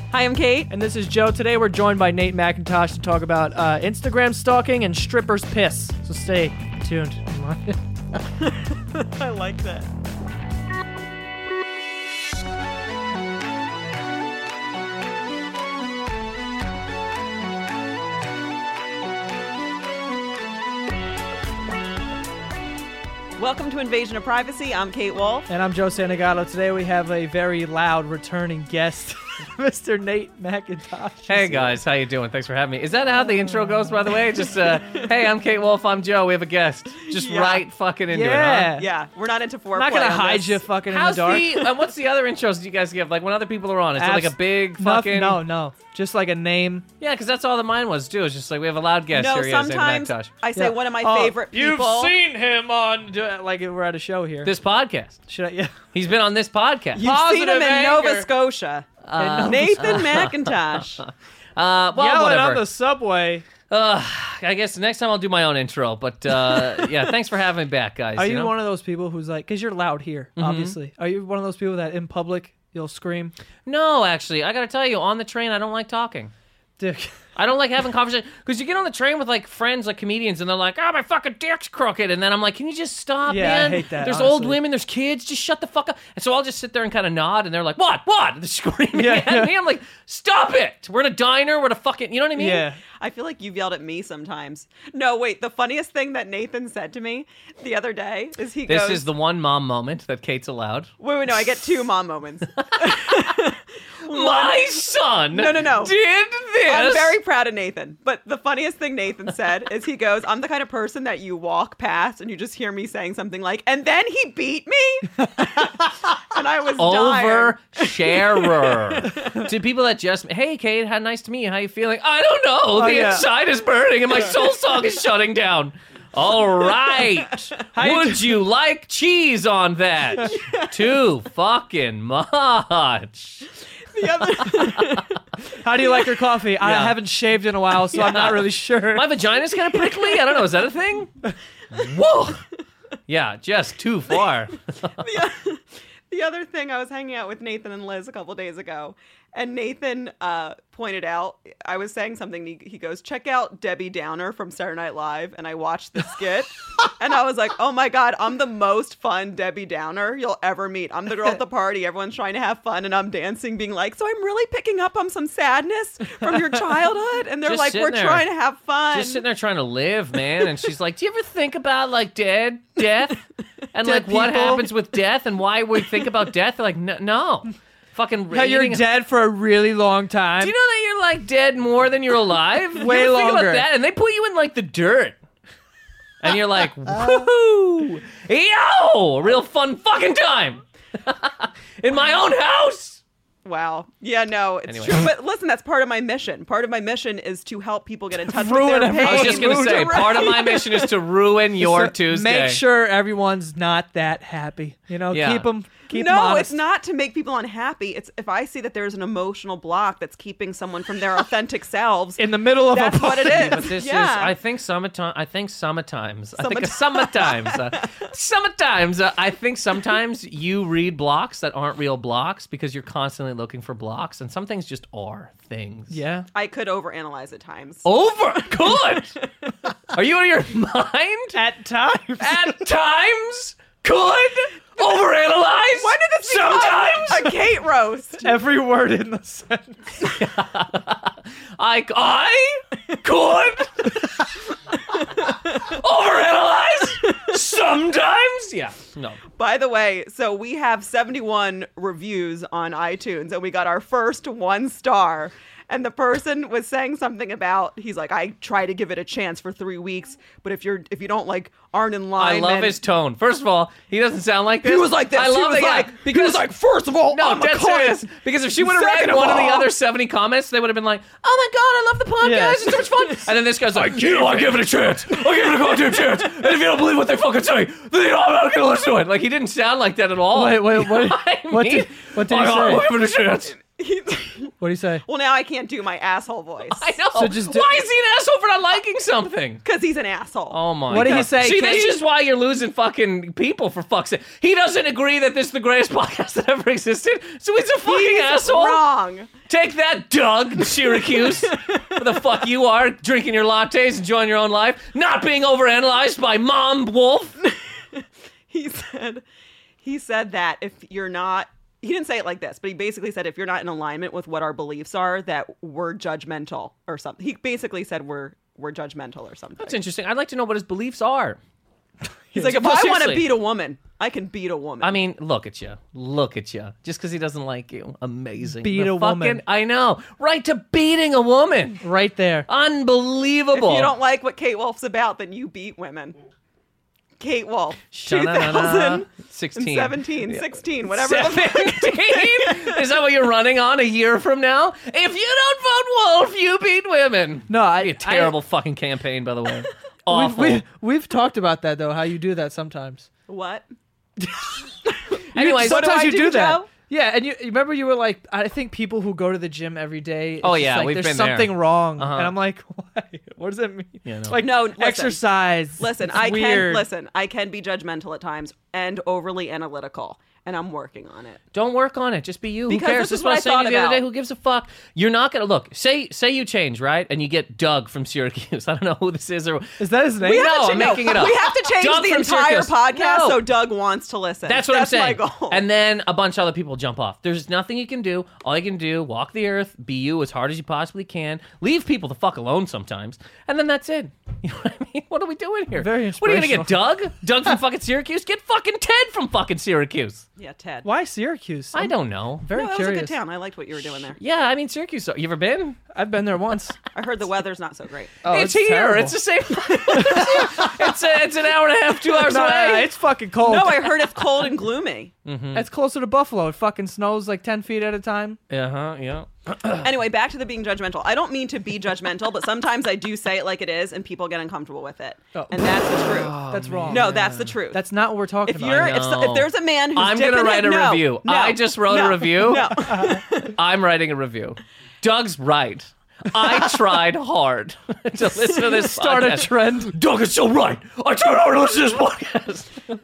Hi, I'm Kate. And this is Joe. Today we're joined by Nate McIntosh to talk about Instagram stalking and strippers' piss. So stay tuned. I like that. Welcome to Invasion of Privacy. I'm Kate Wolf. And I'm Joe Santagato. Today we have a very loud returning guest, Mr. Nate McIntosh. Hey guys, how you doing? Thanks for having me. Is that how the intro goes, by the way? Just, hey, I'm Kate Wolf, I'm Joe, we have a guest. Just right fucking into it, huh? Yeah, we're not into foreplay. I'm not going to on hide this. you fucking How's in the dark. what's the other intros you guys give? Like when other people are on, is it like a big fucking... No. Just like a name. Yeah, because that's all that mine was, too. It's just like, we have a loud guest No, here. He is, Nate sometimes McIntosh. I say one of my favorite You've people. seen him on, like we're at a show here. This podcast. Should I? Yeah. He's been on this podcast. You've seen him in Positive Nova anger. Scotia. Nova Nathan McIntosh. Well, Yelling whatever. on the subway. I guess next time I'll do my own intro. But, yeah, thanks for having me back, guys. Are you know? one of those people who's like, because you're loud here, obviously. Are you one of those people that in public you'll scream? No, actually. I got to tell you, on the train, I don't like talking. Dick. I don't like having conversation because you get on the train with like friends, like comedians, and they're like, "Oh, my fucking dick's crooked," and then I'm like, "Can you just stop, Yeah, man? I hate that, There's old honestly. women, there's kids. Just shut the fuck up." And so I'll just sit there and kind of nod, and they're like, "What? What?" And they're screaming at me. I'm like, "Stop it! We're in a diner. We're in a fucking, you know what I mean?" Yeah. I feel like you've yelled at me sometimes. No, wait. The funniest thing that Nathan said to me the other day is he This goes, is the one mom moment that Kate's allowed. Wait, no, I get two mom moments. My son, No. did this. I'm very proud of Nathan. But the funniest thing Nathan said is he goes, I'm the kind of person that you walk past and you just hear me saying something like, and then he beat me. And I was dying. Oversharer. To people that just, hey, Kate, how nice to meet you. How you feeling? I don't know. The yeah. inside is burning and my soul song is shutting down. All right. Would you like cheese on that? Too fucking much. The other, How do you like your coffee? I Yeah. haven't shaved in a while, so I'm not really sure. My vagina's kind of prickly. I don't know. Is that a thing? Whoa. Yeah, just too far. the other thing, I was hanging out with Nathan and Liz a couple days ago, and Nathan pointed out, I was saying something, he goes, check out Debbie Downer from Saturday Night Live, and I watched the skit, and I was like, oh my God, I'm the most fun Debbie Downer you'll ever meet. I'm the girl at the party, everyone's trying to have fun, and I'm dancing, being like, so I'm really picking up on some sadness from your childhood, and they're Just like, sitting we're there. trying to have fun. Just sitting there trying to live, man. And she's like, do you ever think about like death? And Dead like what people? happens with death and why we think about death? They're like, no. Fucking How you're eating- dead for a really long time. Do you know that you're like dead more than you're alive? Way You ever think longer. about that? And they put you in like the dirt. And you're like, woohoo! Yo! Real fun fucking time. In my own house. Wow. Yeah, no, it's Anyway. true. But listen, that's part of my mission. Part of my mission is to help people get in touch with Ruin their pain. everything. I was just going to say, part of my mission is to ruin your So Tuesday. Make sure everyone's not that happy. You know, Yeah. keep them No, honest. it's not to make people unhappy. It's if I see that there's an emotional block that's keeping someone from their authentic selves. In the middle of That's a what it party. is. But this Yeah. is, I think sometimes, I think sometimes, I think sometimes you read blocks that aren't real blocks because you're constantly looking for blocks, and some things just are things. Yeah. I could overanalyze at times. Good. Are you out of your mind? At times. At times? Could? Overanalyze? When did this Sometimes? become a Kate roast? Every word in the sentence. I could? Overanalyze? Sometimes? Yeah. No. By the way, so we have 71 reviews on iTunes, and we got our first 1 star. And the person was saying something about, he's like, I try to give it a chance for 3 weeks, but if you don't like aren't in line. I love then- his tone. First of all, he doesn't sound like this. He was like this. I He love was it, yeah, like, because he was like, first of all, no, I'm a dead cunt. serious. Because if she would have read Second of one of the all- other 70 comments, they would have been like, "Oh my god, I love the podcast. Yeah. It's so much fun." And then this guy's like, I give it a chance. I give it a goddamn chance. And if you don't believe what they fucking say, then you know, I'm not gonna listen to it. Like he didn't sound like that at all. Wait, You know what? I What mean? did he I'll say? give it a chance. What do you say? Well, now I can't do my asshole voice. I know. So just Why is he an asshole for not liking something? Because he's an asshole. Oh my What God. did he say, See, Kate? this is why you're losing fucking people, for fuck's sake. He doesn't agree that this is the greatest podcast that ever existed, so he's a fucking He's asshole. wrong. Take that, Doug, Syracuse. Where the fuck you are, drinking your lattes, enjoying your own life, not being overanalyzed by Mom Wolf. He said that if you're not, he didn't say it like this, but he basically said if you're not in alignment with what our beliefs are, that we're judgmental or something. He basically said we're judgmental or something. That's interesting. I'd like to know what his beliefs are. He's like, if No, I want to seriously. beat a woman, I can beat a woman. I mean, look at you. Look at you. Just because he doesn't like you. Amazing. Beat The a woman. I know. Right to beating a woman. Right there. Unbelievable. If you don't like what Kate Wolf's about, then you beat women. Kate Wolf, Sha-na-na-na. 2017, 16, whatever. 17? Is that what you're running on a year from now? If you don't vote Wolf, you beat women. No, Be a terrible fucking campaign, by the way. Awful. We've talked about that though. How you do that sometimes. What? Anyways, what do sometimes I you do, do that. Joe? Yeah, and you remember you were like, I think people who go to the gym every day. It's Oh, just yeah, like, we've there's been there. something wrong, Uh-huh. and I'm like, why? What does that mean? Yeah, no. Like, No, listen. exercise. Listen, It's I weird. can be judgmental at times and overly analytical, and I'm working on it. Don't work on it. Just be you. Because Who cares? this is That's what what I I was saying to thought you the other day. about. Who gives a fuck? You're not gonna look. Say you change, right? And you get Doug from Syracuse. I don't know who this is, or Is that his name? We have No, to I'm no, making it up. We have to change Doug the from entire Syracuse. podcast No. so Doug wants to listen. That's what I'm saying. my goal. And then a bunch of other people jump off. There's nothing you can do. All you can do, walk the earth, be you as hard as you possibly can. Leave people the fuck alone sometimes, and then that's it. You know what I mean? What are we doing here? Very What are you gonna get, inspirational. Doug? Doug from fucking Syracuse? Get fucking Ted from fucking Syracuse. Yeah, Ted. Why Syracuse? I don't know. Very No, that curious. was a good town. I liked what you were doing there. Yeah, I mean Syracuse. You ever been? I've been there once. I heard the weather's not so great. Oh, it's here. terrible. It's the same. it's an hour and a half, 2 hours Nah, away. it's fucking cold. No, I heard it's cold and gloomy. It's closer to Buffalo. It fucking snows like 10 feet at a time. Yeah. Anyway, back to the being judgmental. I don't mean to be judgmental, but sometimes I do say it like it is, and people get uncomfortable with it. Oh. And that's the truth. That's wrong. No, that's the truth. That's not what we're talking if about. you're I know. if there's a man who's I'm gonna dipping write it, a no, review. no, I just wrote a no, review. No. I'm writing a review. Doug's right. I tried hard to listen to this Start a podcast. trend. Doug is so right. I tried hard to listen to this podcast.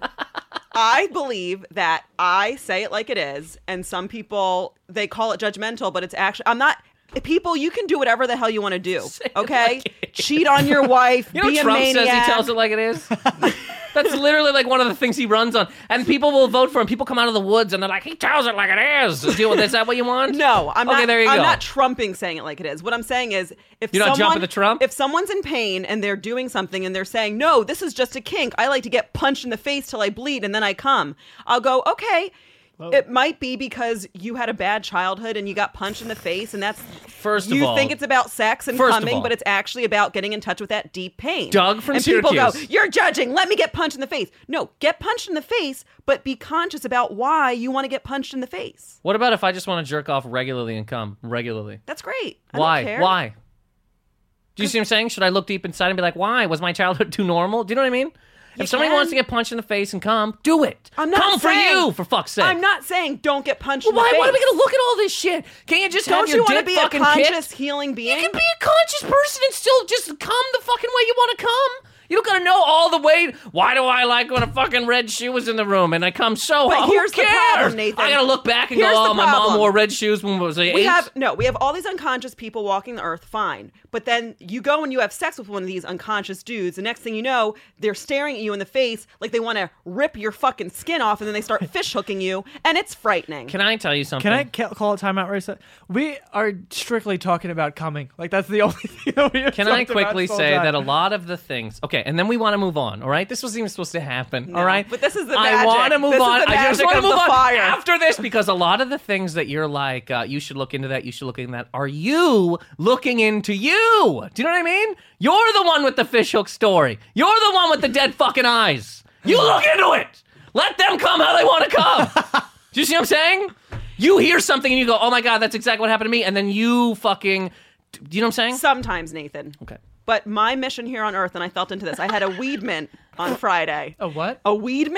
I believe that I say it like it is, and some people they call it judgmental, but it's actually I'm not. People, you can do whatever the hell you want to do. Okay, like it is. cheat on your wife, You know be a Trump maniac. says he tells it like it is? That's literally like one of the things he runs on. And people will vote for him. People come out of the woods and they're like, he tells it like it is. Deal with this. Is that what you want? No, I'm Okay, not. there you I'm go. not trumping saying it like it is. What I'm saying is, if You're not someone, jumping the Trump? if someone's in pain and they're doing something and they're saying, "No, this is just a kink. I like to get punched in the face till I bleed and then I come," I'll go, "Okay." It might be because you had a bad childhood and you got punched in the face, and that's First of you all, think it's about sex and First of coming, all. but it's actually about getting in touch with that deep pain. Doug from and people go, Syracuse. "You're judging. Let me get punched in the face." No, get punched in the face, but be conscious about why you want to get punched in the face. What about if I just want to jerk off regularly and come regularly? That's great. I Why? Don't care. Why? Do you see what I'm saying? Should I look deep inside and be like, why? Was my childhood too normal? Do you know what I mean? If somebody can. wants to get punched in the face and come, do it. I'm not come saying- for you, for fuck's sake. I'm not saying don't get punched in Why? the face. Why are we gonna look at all this shit? Can't you just Don't have your you want to dick be a fucking conscious, kicked? healing being? You can be a conscious person and still just come the fucking way you want to come. You don't gotta know all the way. Why do I like when a fucking red shoe was in the room and I come so But hard? here's Who the cares? problem, Nathan. I gotta look back and Here's go, the oh, my mom problem. wore red shoes when was I 8? we have all these unconscious people walking the earth, fine. But then you go and you have sex with one of these unconscious dudes. The next thing you know, they're staring at you in the face like they want to rip your fucking skin off, and then they start fish hooking you, and it's frightening. Can I tell you something? Can I call a timeout right now? We are strictly talking about coming. Like, that's the only thing that we have Can I talked about quickly this whole say time. that a lot of the things... Okay, and then we want to move on, all right? This wasn't even supposed to happen, No, all right? but this is the I magic. want to move This is on. the I just magic want to of move the on fire. after this because a lot of the things that you're like, you should look into that, you should look into that, are you looking into you? Do you know what I mean? You're the one with the fishhook story. You're the one with the dead fucking eyes. You look into it. Let them come how they want to come. Do you see what I'm saying? You hear something and you go, oh my God, that's exactly what happened to me. And then you fucking... Do you know what I'm saying? Sometimes, Nathan. Okay. But my mission here on earth, and I felt into this, I had a weed mint on Friday. A what? A weed mint?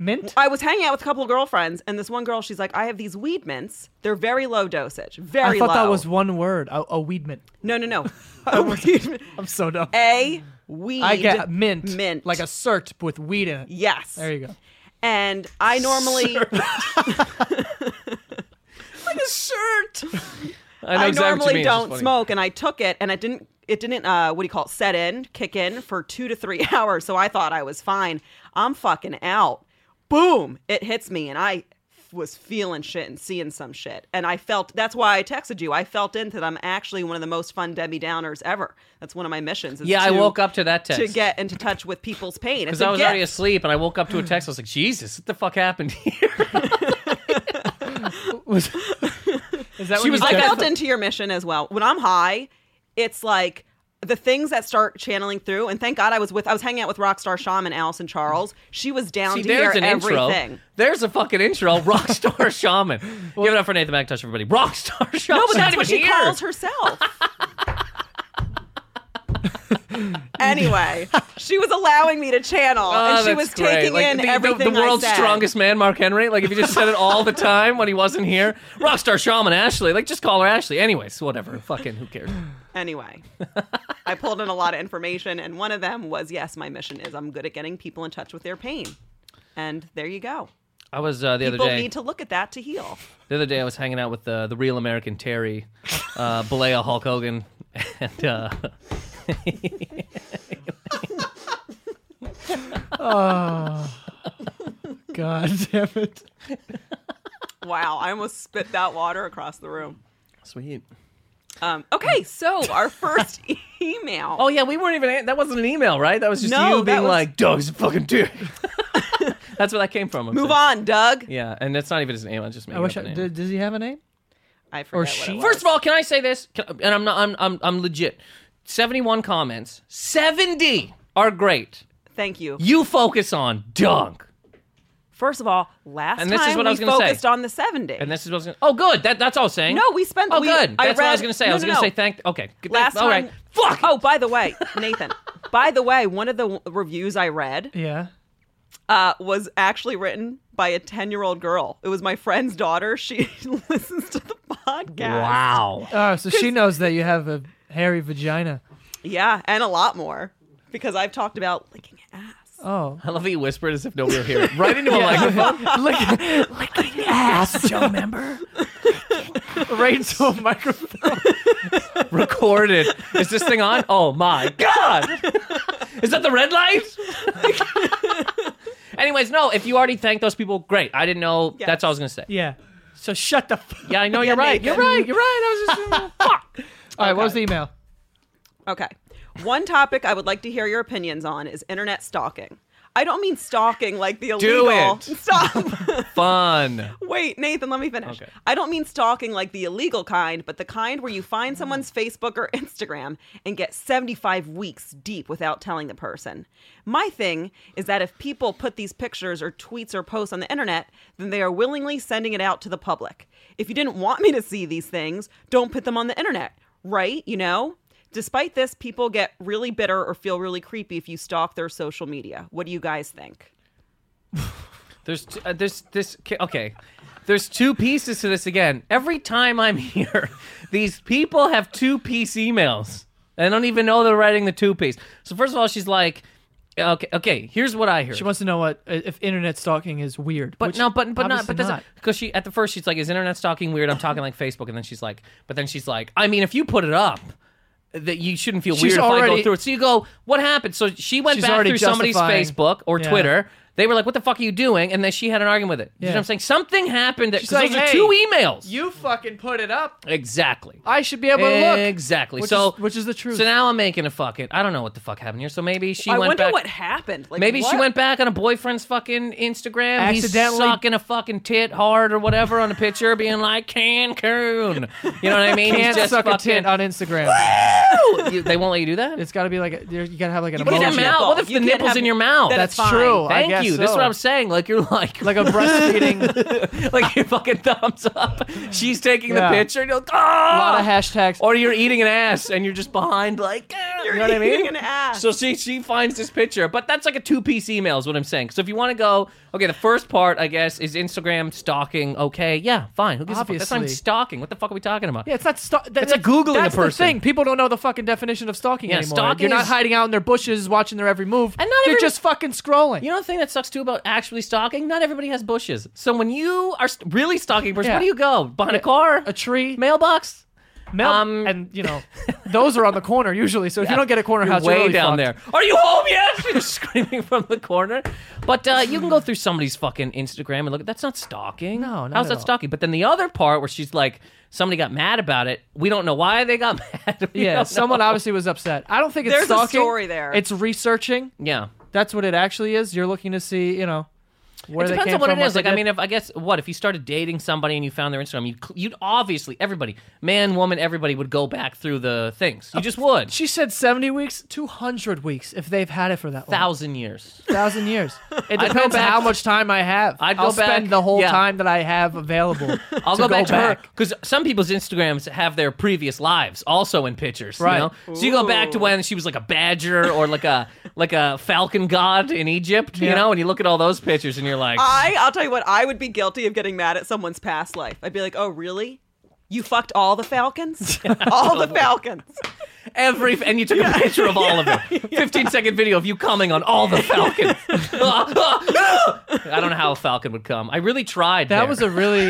Mint? I was hanging out with a couple of girlfriends, and this one girl, she's like, I have these weed mints. They're very low dosage. Very I low. thought that was one word. A weed mint. No. A weed mint. I'm so dumb. A weed I get mint. Mint. Like a cert with weed in it. Yes. There you go. And I normally... Like a shirt. I normally don't smoke, and I took it, and it didn't kick in for 2 to 3 hours, so I thought I was fine. I'm fucking out. Boom! It hits me, and I was feeling shit and seeing some shit. And I felt, that's why I texted you. I felt into that I'm actually one of the most fun Debbie Downers ever. That's one of my missions. I woke up to that text. To get into touch with people's pain. Because I was already asleep, and I woke up to a text. I was like, Jesus, what the fuck happened here? Is that She was like, I felt into your mission as well. When I'm high, it's like the things that start channeling through. And thank God I was hanging out with Rockstar Shaman Allison Charles. She was down to hear everything. Intro. There's a fucking intro. Rockstar Shaman. Give it up for Nathan McIntosh, everybody. Rockstar Shaman. No, but that's what she here. calls herself. Anyway, she was allowing me to channel, and she was taking in everything the world's I said. strongest man, Mark Henry. Like, if you just said it all the time when he wasn't here. Rockstar Shaman Ashley. Like, just call her Ashley. Anyways, whatever. Fucking who cares? Anyway, I pulled in a lot of information, and one of them was, yes, my mission is I'm good at getting people in touch with their pain. And there you go. I was the other day. People need to look at that to heal. The other day, I was hanging out with the real American Terry, Balea Hulk Hogan, and Oh, God damn it! Wow, I almost spit that water across the room. Sweet. Okay, so our first email. Oh yeah, we weren't even. That wasn't an email, right? That was just No, you that being was- like, "Doug's a fucking dick." That's where that came from. I'm Move saying. on, Doug. Yeah, and that's not even his name. I just made I wish. up a name. Does he have a name? I forget what she- it was. First of all, can I say this? And I'm not. I'm legit. 71 comments. 70 are great. Thank you. You focus on Doug. First of all, last And this time is what I was we gonna say. focused on the 70. And this is what I was going to... Oh, good. That's all I was saying. No, we spent... Oh, we, good. That's what I was read- going to say. No, I was no, going to no. say thank... Okay. Good. Last All right. time... Fuck! Oh, by the way, Nathan. By the way, one of the reviews I read Yeah. was actually written by a 10-year-old girl. It was my friend's daughter. She listens to the podcast. Wow. Oh, so she knows that you have a hairy vagina. Yeah, and a lot more. Because I've talked about licking ass. Oh. I love that you whispered as if nobody will hear it. Right into a microphone. Licking ass, Joe member. Right into a microphone. Recorded. Is this thing on? Oh, my God. Is that the red light? Anyways, no, if you already thanked those people, great. I didn't know. Yes. That's all I was going to say. Yeah. So shut the fuck. Yeah, I know you're right. Nathan. You're right. You're right. I was just... Fuck. All right, what was the email? Okay. One topic I would like to hear your opinions on is internet stalking. I don't mean stalking like the illegal. Do it. Stop. Fun. Wait, Nathan, let me finish. Okay. I don't mean stalking like the illegal kind, but the kind where you find someone's Facebook or Instagram and get 75 weeks deep without telling the person. My thing is that if people put these pictures or tweets or posts on the internet, then they are willingly sending it out to the public. If you didn't want me to see these things, don't put them on the internet, right? You know? Despite this, people get really bitter or feel really creepy if you stalk their social media. What do you guys think? There's two pieces to this again. Every time I'm here, these people have two-piece emails. I don't even know they're writing the two-piece. So first of all, she's like, okay, here's what I heard. She wants to know what if internet stalking is weird. But which no, but obviously that's not. because she at the first she's like, is internet stalking weird? I'm talking like Facebook, and then she's like, I mean, if you put it up, that you shouldn't feel She's weird if I go already- through it. So you go, what happened? So she went She's back already through somebody's justifying- Facebook or Yeah. Twitter. They were like, what the fuck are you doing? And then she had an argument with it. You know Yeah. what I'm saying? Something happened. She's Because like, those are hey, two emails. You fucking put it up. Exactly. I should be able to look. Exactly. Which is the truth. So now I'm making a fucking... I don't know what the fuck happened here. So maybe she I went wonder back... what happened. Like, Maybe she what? went back on a boyfriend's fucking Instagram. Accidentally- He's sucking a fucking tit hard or whatever on a picture, being like Cancun. You know what I mean? Can't He's just suck a fucking. tit on Instagram. They won't let you do that. It's got to be like you got to have like an What if emoji. your mouth? What if You the can't nipple's have- in your mouth? That's That's fine. true. I Thank guess you. This is so. what I'm saying. Like you're like Like a breastfeeding. like your fucking thumbs up. She's taking Yeah. the picture and you're like, A lot oh! of hashtags. Or you're eating an ass and you're just behind like, You're you know what I mean? eating an ass. So she finds this picture, but that's like a two-piece email is what I'm saying. So if you want to go, Okay, the first part, I guess, is Instagram stalking. Okay, yeah, fine. Who gives a fuck? That's not Obviously. stalking. What the fuck are we talking about? Yeah, it's not. It's like Googling that's a person. The thing. People don't know the fucking definition of stalking Yeah, anymore. stalking You're not is- hiding out in their bushes, watching their every move. And not You're every- just fucking scrolling. You know the thing that sucks too about actually stalking? Not everybody has bushes. So when you are really stalking a person, Yeah. where do you go? Behind a car? A tree, Mailbox? and those are on the corner usually. So if you don't get a corner You're house, way you're really down fucked. there. Are you home yet? You're screaming from the corner. But you can go through somebody's fucking Instagram and look at that's not stalking. No, not How's at that all. stalking? But then the other part where she's like, somebody got mad about it. We don't know why they got mad. We Yeah, don't someone know. obviously was upset. I don't think it's There's a stalking. story there. It's researching. Yeah. That's what it actually is. You're looking to see, where It they depends came on what from, it is. they Like, I did. mean, if you started dating somebody and you found their Instagram, you'd obviously, everybody, man, woman, everybody would go back through the things. You just would. She said 70 weeks, 200 weeks if they've had it for that long. 1,000 years. 1,000 years. It go depends back- how much time I have. I'd I'll go back- spend the whole yeah. time that I have available. I'll go back to her because some people's Instagrams have their previous lives also in pictures. Right. You know? So you go back to when she was like a badger or like a falcon god in Egypt, you Yeah. know, and you look at all those pictures and you're like, I'll tell you what, I would be guilty of getting mad at someone's past life. I'd be like, oh, really? You fucked all the falcons? All the falcons. and you took a picture of all of them. 15-second video of you coming on all the falcons. I don't know how a falcon would come. I really tried. That there. was a really.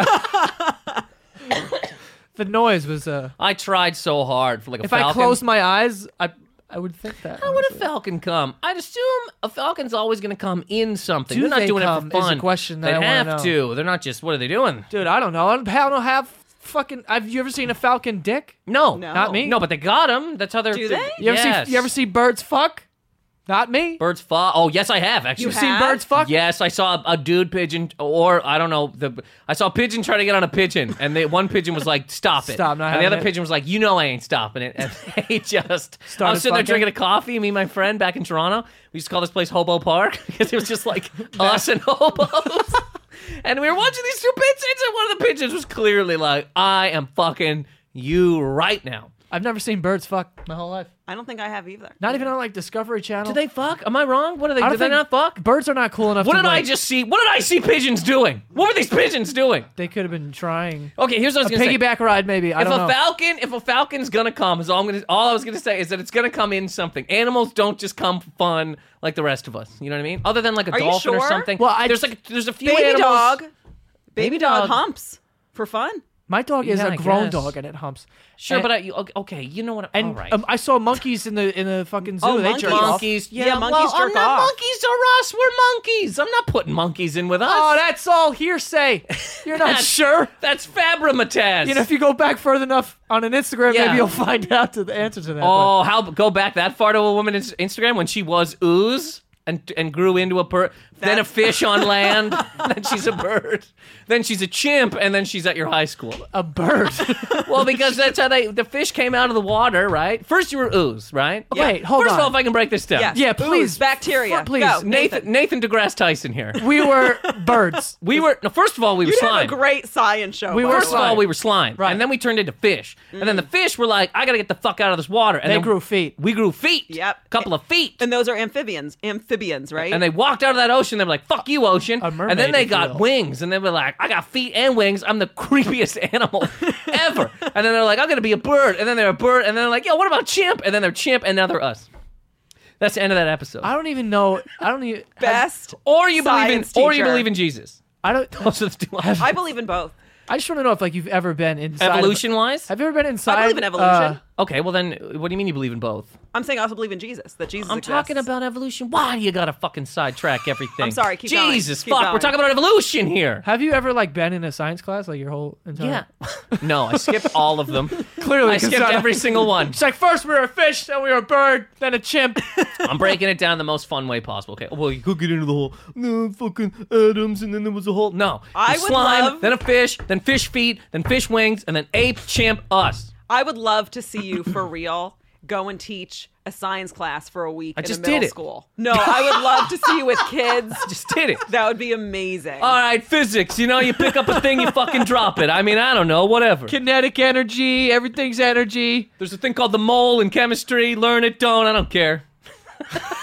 The noise was. I tried so hard for like a If falcon. I closed my eyes, I would think that. How would a honestly. falcon come? I'd assume a falcon's always going to come in something. Do They're not they doing come it for is a fun. question that they I wanna have know. to. They're not just. What are they doing? Dude, I don't know. I don't have fucking. Have you ever seen a falcon dick? No, No. Not me. No, but they got them. That's how they're. Do they? You ever see birds fuck? Not me. birds fuck? Oh, yes, I have actually. You've seen have? birds fuck? Yes, I saw a dude pigeon, or I don't know. I saw a pigeon try to get on a pigeon, and one pigeon was like, "Stop it!" Stop, not and the other having it. pigeon was like, "You know I ain't stopping it." And they just. I Started was sitting there fucking? drinking a coffee. Me and my friend back in Toronto. We used to call this place Hobo Park because it was just like us and hobos. And we were watching these two pigeons, and one of the pigeons was clearly like, "I am fucking you right now." I've never seen birds fuck my whole life. I don't think I have either. Not even on like Discovery Channel. Do they fuck? Am I wrong? What are they? I Do don't they think not fuck? Birds are not cool enough. What to did I like- just see? What did I see pigeons doing? What were these pigeons doing? They could have been trying. Okay, here's what I was A gonna say. piggyback ride, maybe. I don't know. If a falcon's gonna come, is all I was gonna say is that it's gonna come in something. Animals don't just come for fun like the rest of us. You know what I mean? Other than like a Are you dolphin or sure? something. Well, there's a few Baby animals. dog. Baby Dog dog. humps for fun. My dog is Yeah, a I grown guess. dog and it humps. Sure, And- but okay, you know what? And all right. I saw monkeys in the fucking zoo. Oh, They monkeys. jerk off. monkeys. Yeah, monkeys well, jerk off. Monkeys are us. We're monkeys. I'm not putting monkeys in with us. Oh, that's all hearsay. You're not That's- sure. That's Fabrimataz. If you go back further enough on an Instagram, Yeah. maybe you'll find out the answer to that. Oh, go back that far to a woman's Instagram when she was ooze and grew into a bird, then a fish on land, then she's a bird, then she's a chimp, and then she's at your high school. But a bird. Well, because that's how the fish came out of the water, right? First you were ooze, right? Wait, hold First on. of all, if I can break this down. Yes. Yeah, Ooze, please. bacteria. Please. Go, Nathan deGrasse Tyson here. We were birds. First of all, we were You'd have slime. a great science show. We by were the First of way. all, we were slime, Right. and then we turned into fish, and then the fish were like, "I gotta get the fuck out of this water." And They then grew feet. We grew feet. Yep. couple of feet. And those are amphibians, right? And they walked out of that ocean. They were like, "Fuck you, ocean!" A mermaid, and then they if you got will. wings, and they were like, "I got feet and wings. I'm the creepiest animal ever." And then they're like, "I'm gonna be a bird," and then they're a bird, and then they're like, "Yo, what about chimp?" And then they're chimp, and now they're us. That's the end of that episode. I don't even know. I don't even. Best. Or you believe science in teacher. Jesus. I don't. Those are the two options. I believe in both. I just want to know if like you've ever been inside. Evolution-wise? Have you ever been inside? I believe in evolution. Okay, well then, what do you mean you believe in both? I'm saying I also believe in Jesus. That Jesus I'm exists. talking about evolution. Why do you gotta fucking sidetrack everything? I'm sorry, keep going. Jesus, Keep fuck, going. we're talking about evolution here. Have you ever like been in a science class like your whole entire? Yeah. No, I skipped all of them. Clearly, I 'cause skipped I- every single one. It's like first we were a fish, then we were a bird, then a chimp. I'm breaking it down the most fun way possible. Okay. Well, you could get into the whole fucking atoms, and then there was a whole no. I The would slime, love- then a fish, then fish feet, then fish wings, and then ape, chimp, us. I would love to see you for real go and teach a science class for a week in just a middle did it. school. No, I would love to see you with kids. Just did it. That would be amazing. All right, physics. You know, you pick up a thing, you fucking drop it. I mean, I don't know, whatever. Kinetic energy, everything's energy. There's a thing called the mole in chemistry. Learn it, don't. I don't care.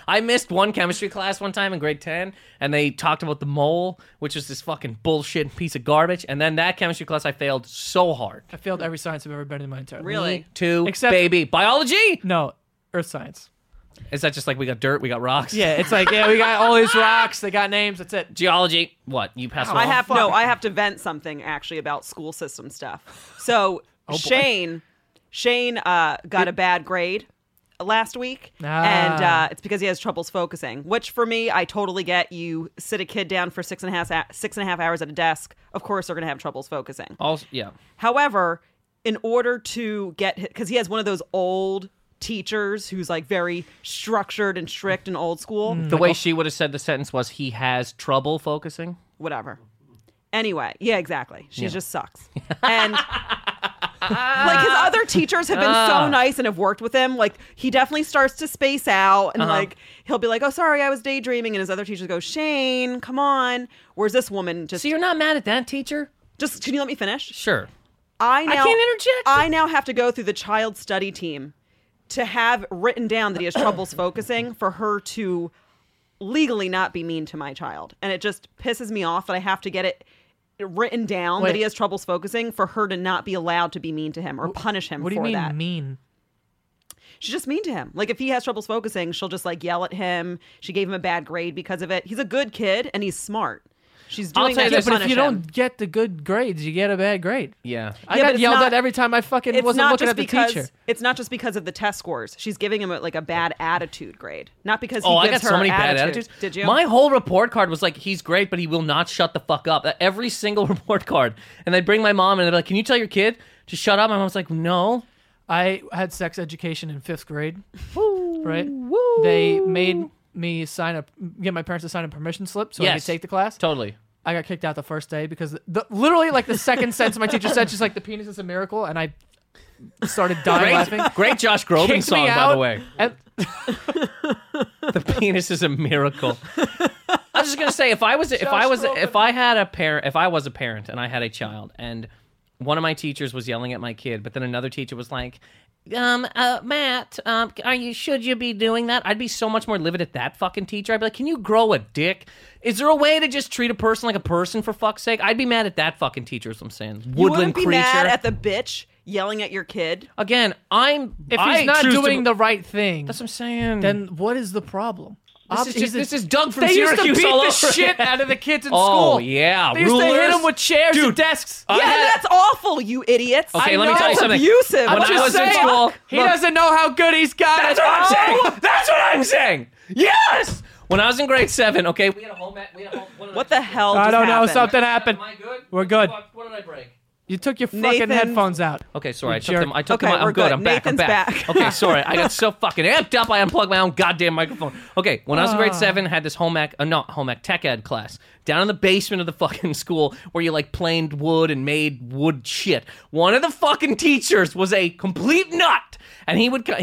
I missed one chemistry class one time in grade 10, and they talked about the mole, which is this fucking bullshit piece of garbage. And then that chemistry class, I failed so hard. I failed every science I've ever been in my entire life. Really? Two, Except- baby. Biology? No, earth science. Is that just like we got dirt, we got rocks? Yeah, it's like, we got all these rocks. They got names. That's it. Geology? What? You passed I all? I have to vent something actually about school system stuff. So boy. Shane got a bad grade last week, and it's because he has troubles focusing. Which for me, I totally get. You sit a kid down for 6.5 hours at a desk. Of course, they're going to have troubles focusing. Also, yeah. However, in order to get, because he has one of those old teachers who's like very structured and strict and old school. The way she would have said the sentence was, he has trouble focusing. Whatever. Anyway, yeah, exactly. She just sucks. And like his other teachers have been so nice and have worked with him. Like he definitely starts to space out and like he'll be like, "Oh, sorry, I was daydreaming," and his other teachers go, "Shane, come on." Whereas this woman just So you're not mad at that teacher? just can you let me finish? Sure. I can't interject. I now have to go through the child study team to have written down that he has troubles focusing for her to legally not be mean to my child. And it just pisses me off that I have to get it written down that he has troubles focusing for her to not be allowed to be mean to him or punish him for that. What do you mean mean? She's just mean to him. Like if he has troubles focusing, she'll just like yell at him. She gave him a bad grade because of it. He's a good kid and he's smart. She's doing that to But if punish you him. don't get the good grades, you get a bad grade. Yeah. I Yeah, but got it's yelled not- at every time I fucking It's wasn't not looking just at the because teacher. it's not just because of the test scores. She's giving him like a bad attitude grade, not because he Oh, I gives got her so many attitude. bad attitudes. Did you? My whole report card was like, he's great, but he will not shut the fuck up. Every single report card. And they'd bring my mom and they'd be like, can you tell your kid to shut up? My mom's like, no. I had sex education in 5th grade. Right? They made me get my parents to sign a permission slip so I could Yes. take the class. Totally. I got kicked out the first day because literally like the second sentence my teacher said, she's like, the penis is a miracle, and I started dying laughing. Great Josh Groban Kicked song, me by out, the way. and- The penis is a miracle. I was just gonna say, if I was a parent and I had a child, and one of my teachers was yelling at my kid, but then another teacher was like, Matt, should you be doing that? I'd be so much more livid at that fucking teacher. I'd be like, can you grow a dick? Is there a way to just treat a person like a person, for fuck's sake? I'd be mad at that fucking teacher, is what I'm saying. You Woodland wouldn't be creature. mad at the bitch yelling at your kid. Again, if he's not doing the right thing, That's what I'm saying. then what is the problem? This is Doug from They used to Syracuse beat all the over shit again. out of the kids in Oh, school. yeah. They used to hit Rulers. them with chairs and desks. I Yeah, had- that's awful, you idiots. Okay, I let me know. tell you That's something. abusive. When I was in school, He look, doesn't know how good he's got That's it. what I'm Oh! saying. That's what I'm saying. Yes. When I was in grade 7, okay, we had a home. What the hell I just don't know. happened? Something happened. Am I good? We're good. What did I break? You took your fucking Nathan- headphones out. Okay, sorry. I You took jerk. them. I took Okay, them. I'm we're good. good. I'm back. I'm Nathan's back. back. Okay, sorry. I got so fucking amped up. I unplugged my own goddamn microphone. Okay, when I was in grade 7, I had this not home ec, tech ed class down in the basement of the fucking school where you like planed wood and made wood shit. One of the fucking teachers was a complete nut, and he would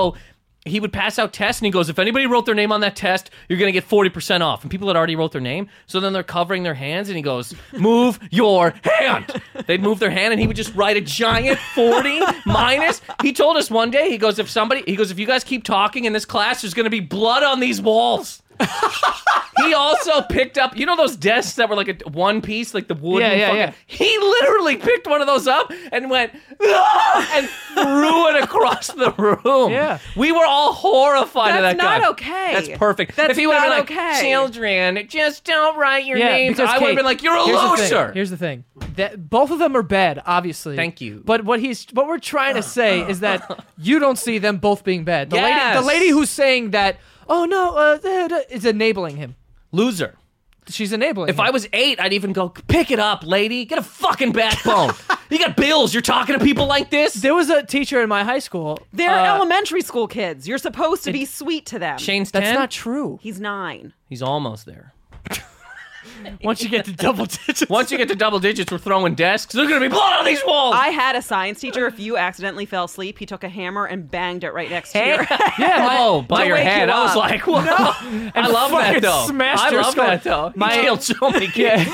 pass out tests, and he goes, if anybody wrote their name on that test, you're going to get 40% off. And people had already wrote their name, so then they're covering their hands, and he goes, move your hand. They'd move their hand, and he would just write a giant 40 minus. He told us one day, he goes, if you guys keep talking in this class, there's going to be blood on these walls. He also picked up, you know those desks that were like a one piece, like the wood? Yeah. He literally picked one of those up and went, "Ah!" and threw it across the room. Yeah. We were all horrified of that That's guy. not okay. That's perfect. That's if he would have not been like, okay. children, just don't write your names, because I would have Kate, been like, you're a here's the loser. thing. Here's the thing. That both of them are bad, obviously. Thank you. But what we're trying to say is that you don't see them both being bad. The Yes. lady who's saying that, oh no, is enabling him. Loser. She's enabling If him. I was 8, I'd even go, pick it up, lady. Get a fucking backbone. You got bills. You're talking to people like this? There was a teacher in my high school. They're elementary school kids. You're supposed to be sweet to them. Shane's That's 10? not true. He's 9. He's almost there. Once you get to double digits. Once you get to double digits, we're throwing desks. There's going to be blood on these walls. I had a science teacher. If you accidentally fell asleep, he took a hammer and banged it right next to your head. Oh, by To your wake head. you I was up. like, whoa. I love that, fucking though. smashed I your love skull. that, though. He killed so many kids.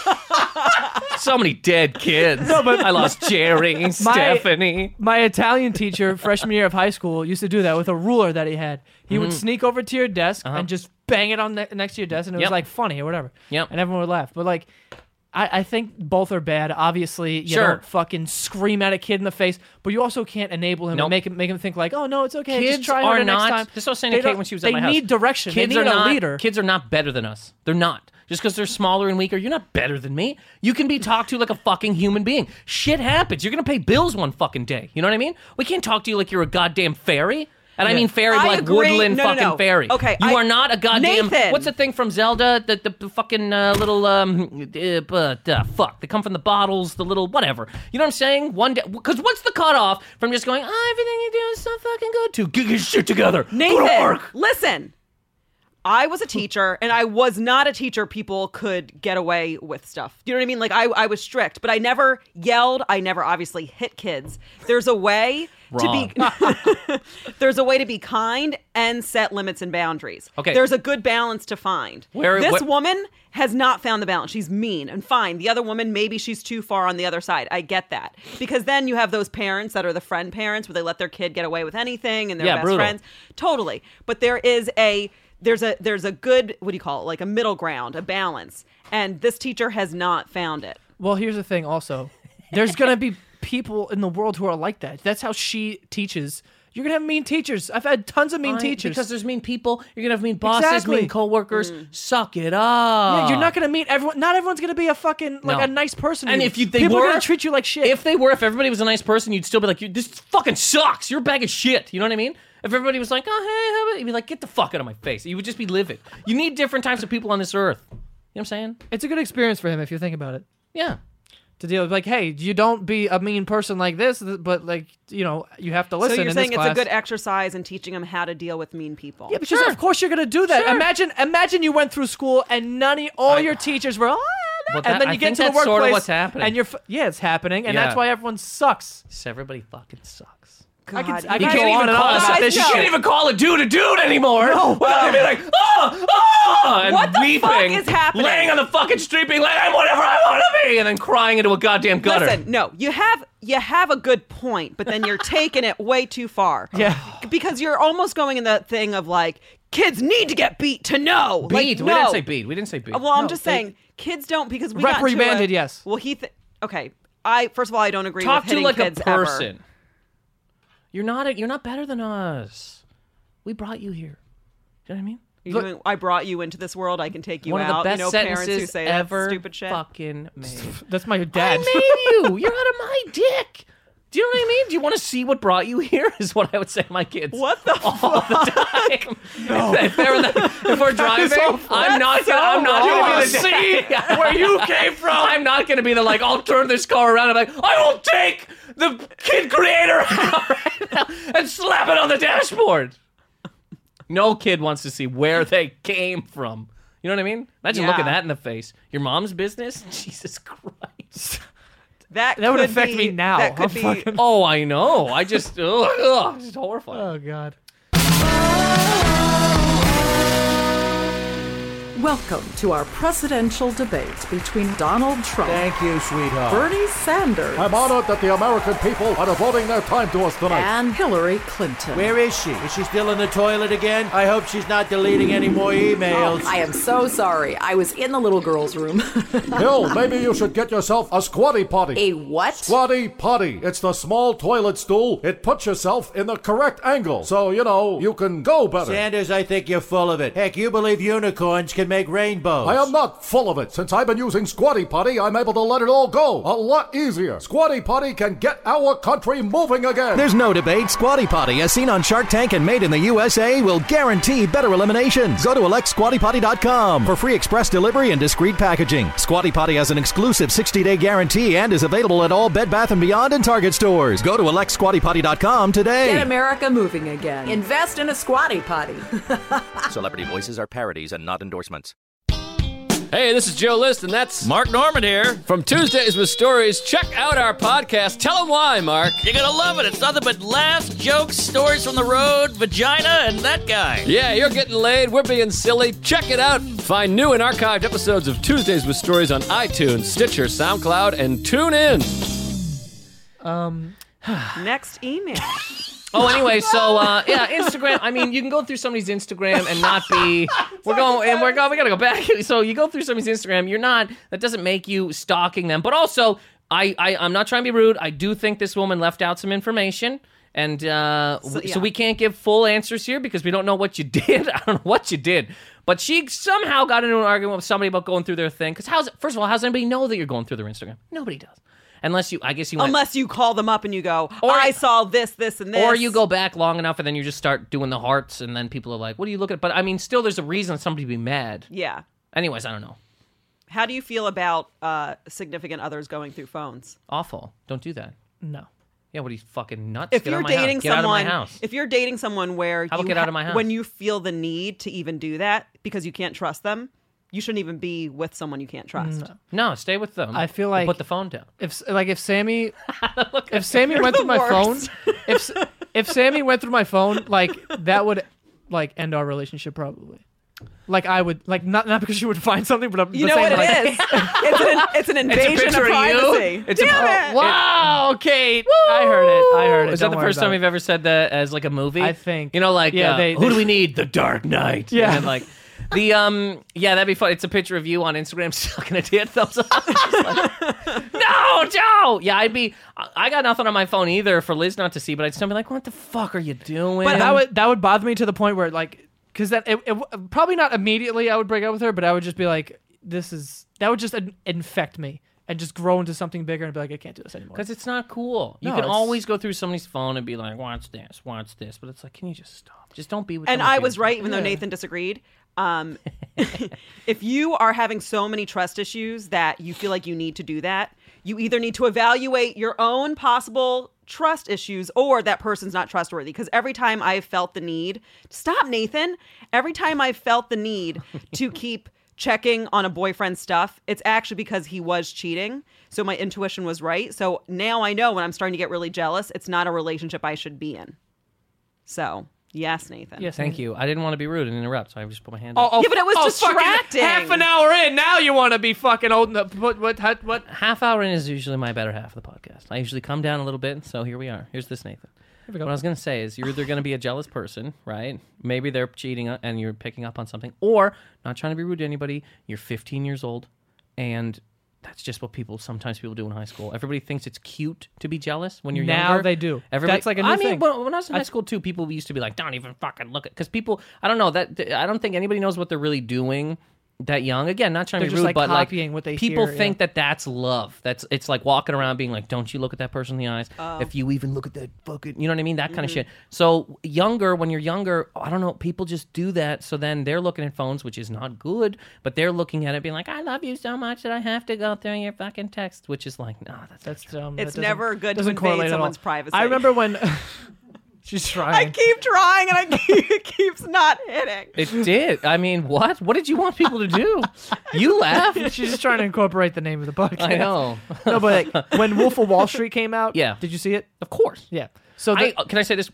So many dead kids. No, but I lost Jerry, Stephanie. My Italian teacher, freshman year of high school, used to do that with a ruler that he had. He would sneak over to your desk and just bang it on next to your desk, and it was like funny or whatever. Yep. And everyone would laugh. But like, I think both are bad. Obviously, you don't fucking scream at a kid in the face, but you also can't enable him and make him think like, oh no, it's okay. Kids just try are harder not. next time. This was I was saying to Kate when she was at my house. They need direction. Kids they need are not, a leader. Kids are not better than us. They're not. Just because they're smaller and weaker, you're not better than me. You can be talked to like a fucking human being. Shit happens. You're gonna pay bills one fucking day. You know what I mean? We can't talk to you like you're a goddamn fairy. And I mean fairy, I like agree. woodland No, fucking no. fairy. Okay, you are not a goddamn. Nathan. What's the thing from Zelda? The fucking little fuck. They come from the bottles. The little whatever. You know what I'm saying? One day, because what's the cutoff from just going? Oh, everything you do is so fucking good. To get your shit together. Go to Nathan, work. listen. I was a teacher, and I was not a teacher people could get away with stuff. Do you know what I mean? Like, I was strict, but I never yelled. I never obviously hit kids. There's a way to be there's a way to be kind and set limits and boundaries. Okay. There's a good balance to find. This woman has not found the balance. She's mean and fine. The other woman, maybe she's too far on the other side. I get that. Because then you have those parents that are the friend parents where they let their kid get away with anything and they're best brutal. friends. Totally. But there's a good, what do you call it? Like a middle ground, a balance. And this teacher has not found it. Well, here's the thing also. There's going to be people in the world who are like that. That's how she teaches. You're going to have mean teachers. I've had tons of mean teachers. Because there's mean people. You're going to have mean bosses, Exactly. mean coworkers. Suck it up. Yeah, you're not going to meet everyone. Not everyone's going to be a fucking, like, No. a nice person. And if they people were, are going to treat you like shit. If everybody was a nice person, you'd still be like, this fucking sucks. You're a bag of shit. You know what I mean? If everybody was like, oh, hey, how about, you'd be like, get the fuck out of my face. You would just be livid. You need different types of people on this earth. You know what I'm saying? It's a good experience for him if you think about it. Yeah. To deal with, like, hey, you don't be a mean person like this, but, like, you know, you have to listen. So you're in saying this it's class. a good exercise in teaching them how to deal with mean people. Yeah, because of course you're going to do that. Sure. Imagine you went through school and all your teachers were, Well, and then I you get think to the that's workplace. sort of what's happening. And it's happening, and Yeah. that's why everyone sucks. Everybody fucking sucks. I can God, go you You guys- on and on about this you shit. can't even call a dude anymore. No. Without being like, and What the weeping, fuck is happening? laying on the fucking street, being like, I'm whatever I want to be, and then crying into a goddamn gutter. Listen, no, you have a good point, but then you're taking it way too far. Yeah. Because you're almost going in the thing of like, kids need to get beat to know. Beat. Like, We no. didn't say beat. We didn't say beat. Well, I'm No, just they- saying, kids don't, because we Reprimanded, got to yes. Well, okay. First of all, I don't agree Talk with to hitting like a kids person. ever. You're not better than us. We brought you here. Do you know what I mean? You're doing, I brought you into this world. I can take you One out. of the best you know, sentences parents who say that ever stupid shit. fucking made. That's my dad. I made you. You're out of my dick. Do you know what I mean? Do you want to see what brought you here? Is what I would say to my kids. What the all the time. No. If we're driving, I'm not so gonna wrong. see where you came from. I'm not gonna be like, I'll turn this car around. I'm like, I will take the kid creator out right now and slap it on the dashboard. No kid wants to see where they came from. You know what I mean? Imagine Yeah. looking that in the face. Your mom's business? Jesus Christ. That would could affect be- me now. That could I'm be. fucking- Oh, I know. I just, it's horrifying. Oh, God. Welcome to our presidential debate between Donald Trump, Thank you, sweetheart. Bernie Sanders, I'm honored that the American people are devoting their time to us tonight. and Hillary Clinton. Where is she? Is she still in the toilet again? I hope she's not deleting any more emails. I am so sorry. I was in the little girl's room. Hill, maybe you should get yourself a squatty potty. A what? Squatty potty. It's the small toilet stool. It puts yourself in the correct angle. So, you can go better. Sanders, I think you're full of it. Heck, you believe unicorns can make rainbows. I am not full of it. Since I've been using Squatty Potty, I'm able to let it all go a lot easier. Squatty Potty can get our country moving again. There's no debate. Squatty Potty, as seen on Shark Tank and made in the USA, will guarantee better eliminations. Go to electsquattypotty.com for free express delivery and discreet packaging. Squatty Potty has an exclusive 60-day guarantee and is available at all Bed Bath & Beyond and Target stores. Go to electsquattypotty.com today. Get America moving again. Invest in a squatty potty. Celebrity voices are parodies and not endorsements. Hey, this is Joe List, and that's Mark Norman here. from Tuesdays with Stories. Check out our podcast. Tell them why, Mark. You're gonna love it. It's nothing but laughs, jokes, stories from the road, vagina, and that guy. Yeah, you're getting laid. We're being silly. Check it out. Find new and archived episodes of Tuesdays with Stories on iTunes, Stitcher, SoundCloud, and TuneIn. Next email. Oh, anyway, so Instagram. I mean, you can go through somebody's Instagram and not be. We gotta go back. So you go through somebody's Instagram. You're not. That doesn't make you stalking them. But also, I'm not trying to be rude. I do think this woman left out some information, and so we can't give full answers here because we don't know what you did. I don't know what you did, but she somehow got into an argument with somebody about going through their thing. Because first of all, how does anybody know that you're going through their Instagram? Nobody does. Unless you call them up and you go, I saw this, and this. Or you go back long enough and then you just start doing the hearts and then people are like, what do you look at? But I mean, still there's a reason somebody would be mad. Yeah. Anyways, I don't know. How do you feel about significant others going through phones? Awful. Don't do that. No. Yeah, what are you, fucking nuts? If Get you're out of my house. dating Get out of my someone, house. if you're dating someone where How about get out of my house? when you feel the need to even do that because you can't trust them, you shouldn't even be with someone you can't trust. No, stay with them. I feel like put the phone down. If Sammy went through my phone, if Sammy went through my phone, like that would like end our relationship probably. Like I would like not because she would find something, but you know what it is. It's an invasion of privacy. Damn it! Wow, Kate. Woo! I heard it. Is that the first time we've ever said that as like a movie? I think. You know, like who do we need? The Dark Knight. Yeah. And then, like the that'd be fun. It's a picture of you on Instagram sucking a tit. Thumbs up. No, Joe. Yeah, I got nothing on my phone either for Liz not to see, but I'd still be like, what the fuck are you doing? But that would bother me to the point where like. Because that it probably not immediately I would break up with her, but I would just be like, that would just infect me and just grow into something bigger and be like, I can't do this anymore. Because it's not cool. You can always go through somebody's phone and be like, watch this, but it's like, can you just stop? Just don't be with. And I was right, even though Nathan disagreed. If you are having so many trust issues that you feel like you need to do that, you either need to evaluate your own possible trust issues or that person's not trustworthy. Because every time I've felt the need, stop, Nathan. Every time I've felt the need to keep checking on a boyfriend's stuff, it's actually because he was cheating. So my intuition was right. So now I know when I'm starting to get really jealous, it's not a relationship I should be in. So, yes, Nathan. Yes, thank you. I didn't want to be rude and interrupt, so I just put my hand up. Yeah, but it was distracting. Half an hour in, now you want to be fucking old enough. What? Half hour in is usually my better half of the podcast. I usually come down a little bit, so here we are. Here's this, Nathan. What I was going to say is you're either going to be a jealous person, right? Maybe they're cheating and you're picking up on something, or, not trying to be rude to anybody, you're 15 years old, and that's just what sometimes people do in high school. Everybody thinks it's cute to be jealous when you're younger. Now they do. That's like a new thing. When I was in high school too, people used to be like, don't even fucking look at, because people, I don't know, I don't think anybody knows what they're really doing that young. Again, not trying to be rude, but like what they people hear, think that that's love. It's like walking around being like, don't you look at that person in the eyes. If you even look at that fucking, you know what I mean? That kind of shit. So when you're younger, I don't know, people just do that. So then they're looking at phones, which is not good, but they're looking at it being like, I love you so much that I have to go through your fucking text, which is like, no, that's it's never good to invade someone's privacy. I remember when she's trying. I keep trying and it keeps not hitting. It did. I mean, what? What did you want people to do? You laugh? She's just trying to incorporate the name of the podcast. I know. No, but like, when Wolf of Wall Street came out, yeah. Did you see it? Of course. Yeah. So can I say this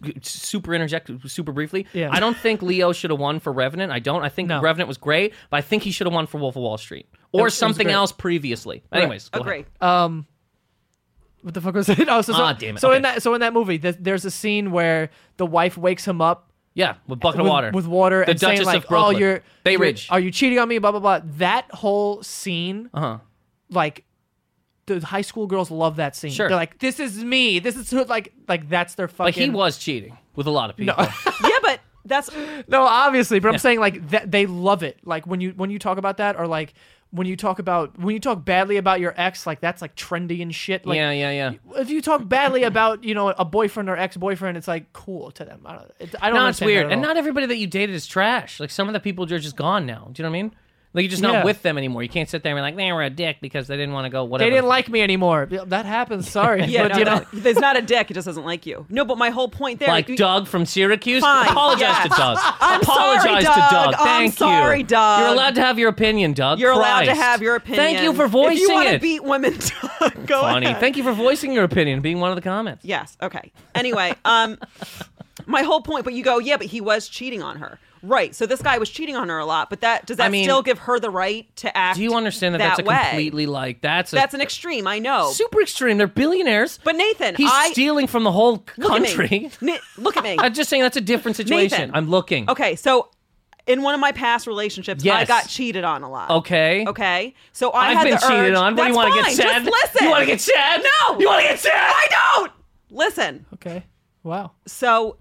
super briefly? Yeah. I don't think Leo should have won for Revenant. I don't. I think Revenant was great, but I think he should have won for Wolf of Wall Street or something else previously. Anyways, go ahead. What the fuck was it? Oh, damn it. So in that movie, there's a scene where the wife wakes him up. Yeah, with a bucket of water. With water. The and Duchess saying like, of Brooklyn. Bay Ridge. Are you cheating on me? Blah, blah, blah. That whole scene, like, the high school girls love that scene. Sure. They're like, this is me. This is who, like that's their fucking... But he was cheating with a lot of people. No. Yeah, but that's... No, obviously. But I'm saying, like, they love it. Like, when you talk about that, or, like... When you talk badly about your ex, like that's like trendy and shit. Like, yeah. If you talk badly about a boyfriend or ex-boyfriend, it's like cool to them. I don't. No, it's weird, and not everybody that you dated is trash. Like some of the people are just gone now. Do you know what I mean? Like you're just not with them anymore. You can't sit there and be like, they were a dick because they didn't want to go whatever. They didn't like me anymore. That happens. Sorry. Yeah, but, no, there's not a dick. It just doesn't like you. No, but my whole point there. Like Doug from Syracuse? Fine, Apologize to Doug. sorry, Apologize to Doug. Doug. I'm Thank sorry, you. Doug. You're allowed to have your opinion, Doug. You're allowed to Christ. have your opinion. Thank you for voicing if you want it. to beat women, Doug, go Funny. ahead. Thank you for voicing your opinion and being one of the comments. Yes. Okay. Anyway, my whole point. But you go, yeah, but he was cheating on her. Right. So this guy was cheating on her a lot, but does that still give her the right to act? Do you understand that that's a way? completely That's an extreme. I know. Super extreme. They're billionaires. But Nathan, he's stealing from the whole country. Look at me. I'm just saying that's a different situation. Nathan. I'm looking. Okay, so in one of my past relationships, Yes. I got cheated on a lot. Okay. So I've had been the cheated urge. on. What do you want to get sad? Just listen. You want to get sad? No. You want to get sad? I don't. Listen. Okay. Wow. So,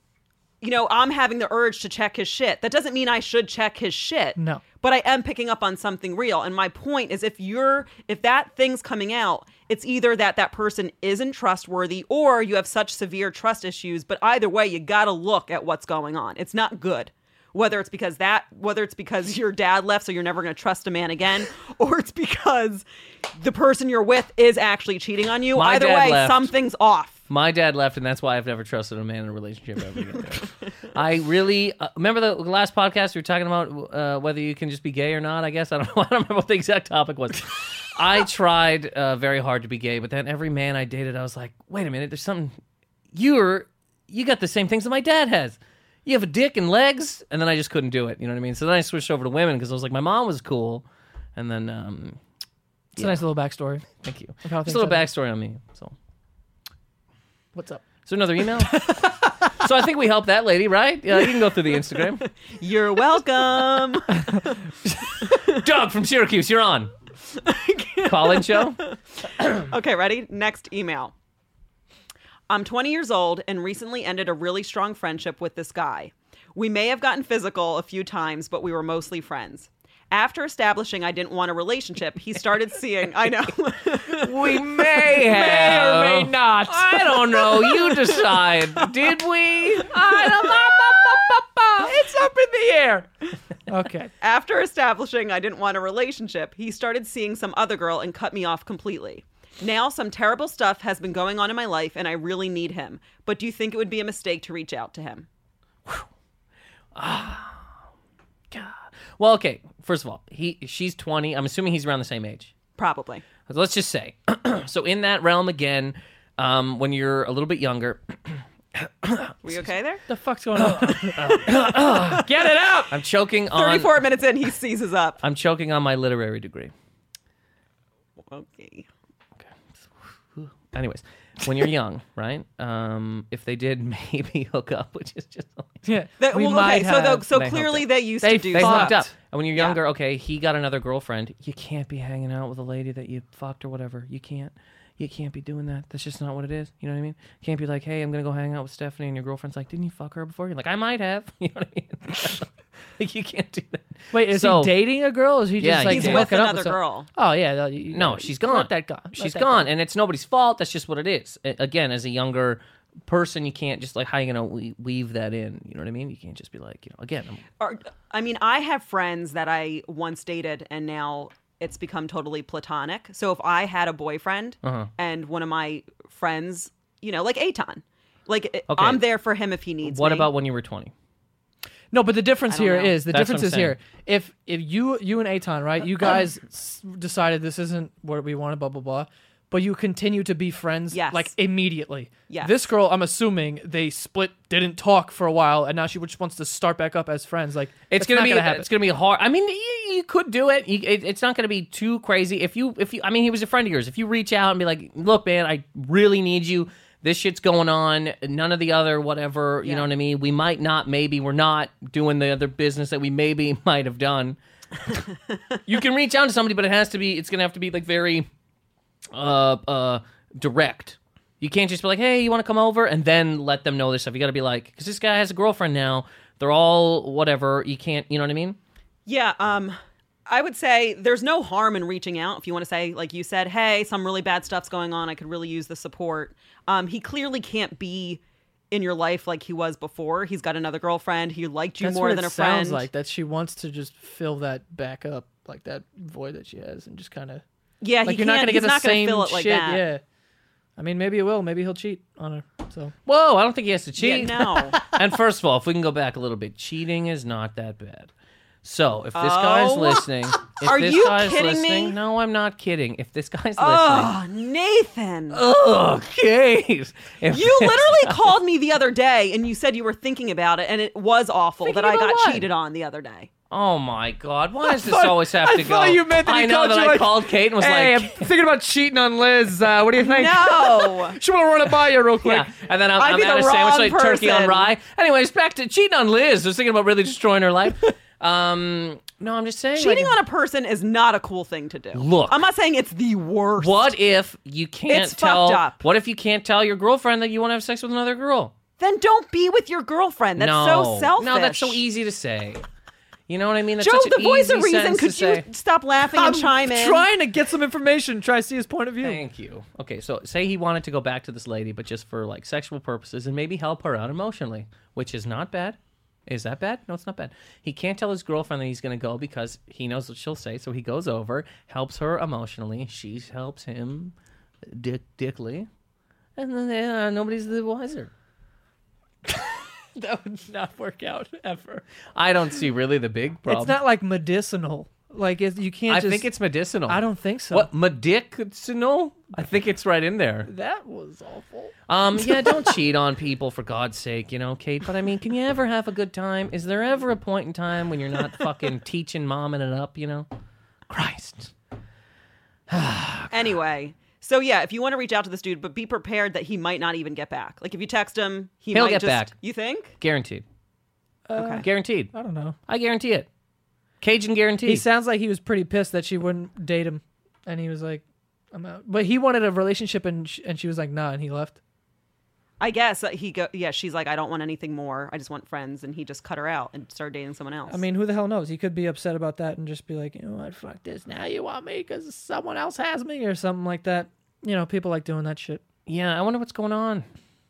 I'm having the urge to check his shit. That doesn't mean I should check his shit. No. But I am picking up on something real. And my point is if that thing's coming out, it's either that person isn't trustworthy or you have such severe trust issues. But either way, you got to look at what's going on. It's not good. Whether it's because your dad left, so you're never going to trust a man again, or it's because the person you're with is actually cheating on you. Either way, something's off. My dad left, and that's why I've never trusted a man in a relationship ever again. I really remember the last podcast we were talking about whether you can just be gay or not. I guess I don't remember what the exact topic was. I tried very hard to be gay, but then every man I dated, I was like, wait a minute, there's something. You got the same things that my dad has. You have a dick and legs, and then I just couldn't do it. You know what I mean? So then I switched over to women because I was like, my mom was cool, and then it's a nice little backstory. Thank you. Just a little backstory on me. So, what's up? Is there another email? So I think we helped that lady, right? Yeah, you can go through the Instagram. You're welcome. Doug from Syracuse, you're on. Call-in show. Okay, ready? Next email. I'm 20 years old and recently ended a really strong friendship with this guy. We may have gotten physical a few times, but we were mostly friends. After establishing I didn't want a relationship, he started seeing... I know. We may have. May or may not. I don't know. You decide. Did we? It's up in the air. Okay. After establishing I didn't want a relationship, he started seeing some other girl and cut me off completely. Now some terrible stuff has been going on in my life and I really need him. But do you think it would be a mistake to reach out to him? God. Well, okay. First of all, she's 20. I'm assuming he's around the same age. Probably. Let's just say. So in that realm again, when you're a little bit younger. Were you okay there? The fuck's going on? Get it out! I'm choking on... 34 minutes in, he seizes up. I'm choking on my literary degree. Okay. Anyways, when you're young, right? If they did maybe hook up, which is just... So clearly they used to do They hooked stuff. up. And when you're younger, okay, he got another girlfriend. You can't be hanging out with a lady that you fucked or whatever. You can't be doing that. That's just not what it is. You know what I mean? You can't be like, hey, I'm going to go hang out with Stephanie, and your girlfriend's like, didn't you fuck her before? You're like, I might have. You know what I mean? Like, you can't do that. Wait, is he dating a girl? Or is he just like he's hooking with up another girl? Oh, yeah. No, she's gone. Let that go. She's gone, and it's nobody's fault. That's just what it is. Again, as a younger person, you can't just like, how are you going to weave that in? You know what I mean? You can't just be like, again. I have friends that I once dated, and now it's become totally platonic. So if I had a boyfriend and one of my friends, like Eitan, I'm there for him if he needs me. What about when you were 20? No, but the difference here is That's what I'm saying. if you and Eitan, right? You guys decided this isn't what we wanted, blah blah blah, but you continue to be friends, like immediately. Yes. This girl, I'm assuming they split, didn't talk for a while, and now she just wants to start back up as friends. Like it's gonna be hard. I mean, you could do it. It's not gonna be too crazy. If you, I mean, he was a friend of yours. If you reach out and be like, look, man, I really need you. This shit's going on. None of the other whatever. You know what I mean? We might not. Maybe we're not doing the other business that we maybe might have done. You can reach out to somebody, but it's gonna have to be like very direct. You can't just be like, hey, you want to come over, and then let them know this stuff. You got to be like, because this guy has a girlfriend now. They're all whatever. You can't, you know what I mean? Yeah. I would say there's no harm in reaching out if you want to say, like you said, hey, some really bad stuff's going on. I could really use the support. He clearly can't be in your life like he was before. He's got another girlfriend. He liked you That's more what than it a friend. sounds like, that she wants to just fill that back up, like that void that she has, and just kind of. Yeah, like he you're not can't. gonna get He's the not going same to fill it like shit. that. Yeah. I mean, maybe it will. Maybe he'll cheat on her. So. Whoa, I don't think he has to cheat. Yeah, no. And first of all, if we can go back a little bit, cheating is not that bad. So if this guy's listening, Are this you guy's kidding listening, me? no, I'm not kidding. If this guy's Oh, listening, Nathan. okay. You literally called me the other day and you said you were thinking about it, and it was awful that I about got what? cheated on the other day. Oh my God! Why does this always have to go? I thought you meant that I he know called that you I like, called Kate and was hey, like, I'm thinking about cheating on Liz. What do you think? No. She want to run it by you real quick. yeah. And then I'd I'm be at the a sandwich wrong like turkey on person. rye. Anyways, back to cheating on Liz. I was thinking about really destroying her life. No, I'm just saying. Cheating like, on a person is not a cool thing to do. Look. I'm not saying it's the worst. what if you can't It's tell? fucked up. What if you can't tell your girlfriend that you want to have sex with another girl? Then don't be with your girlfriend. That's no. so selfish. No, that's so easy to say. You know what I mean? That's Joe, such an the voice easy of reason, sentence could to you say. stop laughing and chime in? Trying to get some information, try to see his point of view. Thank you. Okay, so say he wanted to go back to this lady, but just for like sexual purposes and maybe help her out emotionally, which is not bad. Is that bad? No, it's not bad. He can't tell his girlfriend that he's going to go because he knows what she'll say, so he goes over, helps her emotionally, she helps him dickly, and then nobody's the wiser. That would not work out ever. I don't see really the big problem. It's not like medicinal. Like you can't. I just, think it's medicinal. I don't think so. What, medicinal? I think it's right in there. That was awful. Yeah, don't cheat on people for God's sake, you know, Kate. But I mean, can you ever have a good time? Is there ever a point in time when you're not fucking teaching momming it up, you know? Christ. Anyway, so yeah, if you want to reach out to this dude, but be prepared that he might not even get back. Like if you text him, He'll might get just, back. You think? Guaranteed. Okay. Guaranteed. I don't know. I guarantee it. Cajun guarantee. He sounds like he was pretty pissed that she wouldn't date him, and he was like, "I'm out." But he wanted a relationship, and she was like, "Nah," and he left. I guess she's like, I don't want anything more. I just want friends. And he just cut her out and started dating someone else. I mean, who the hell knows? He could be upset about that and just be like, you know what, fuck this. Now you want me because someone else has me or something like that. You know, people like doing that shit. Yeah, I wonder what's going on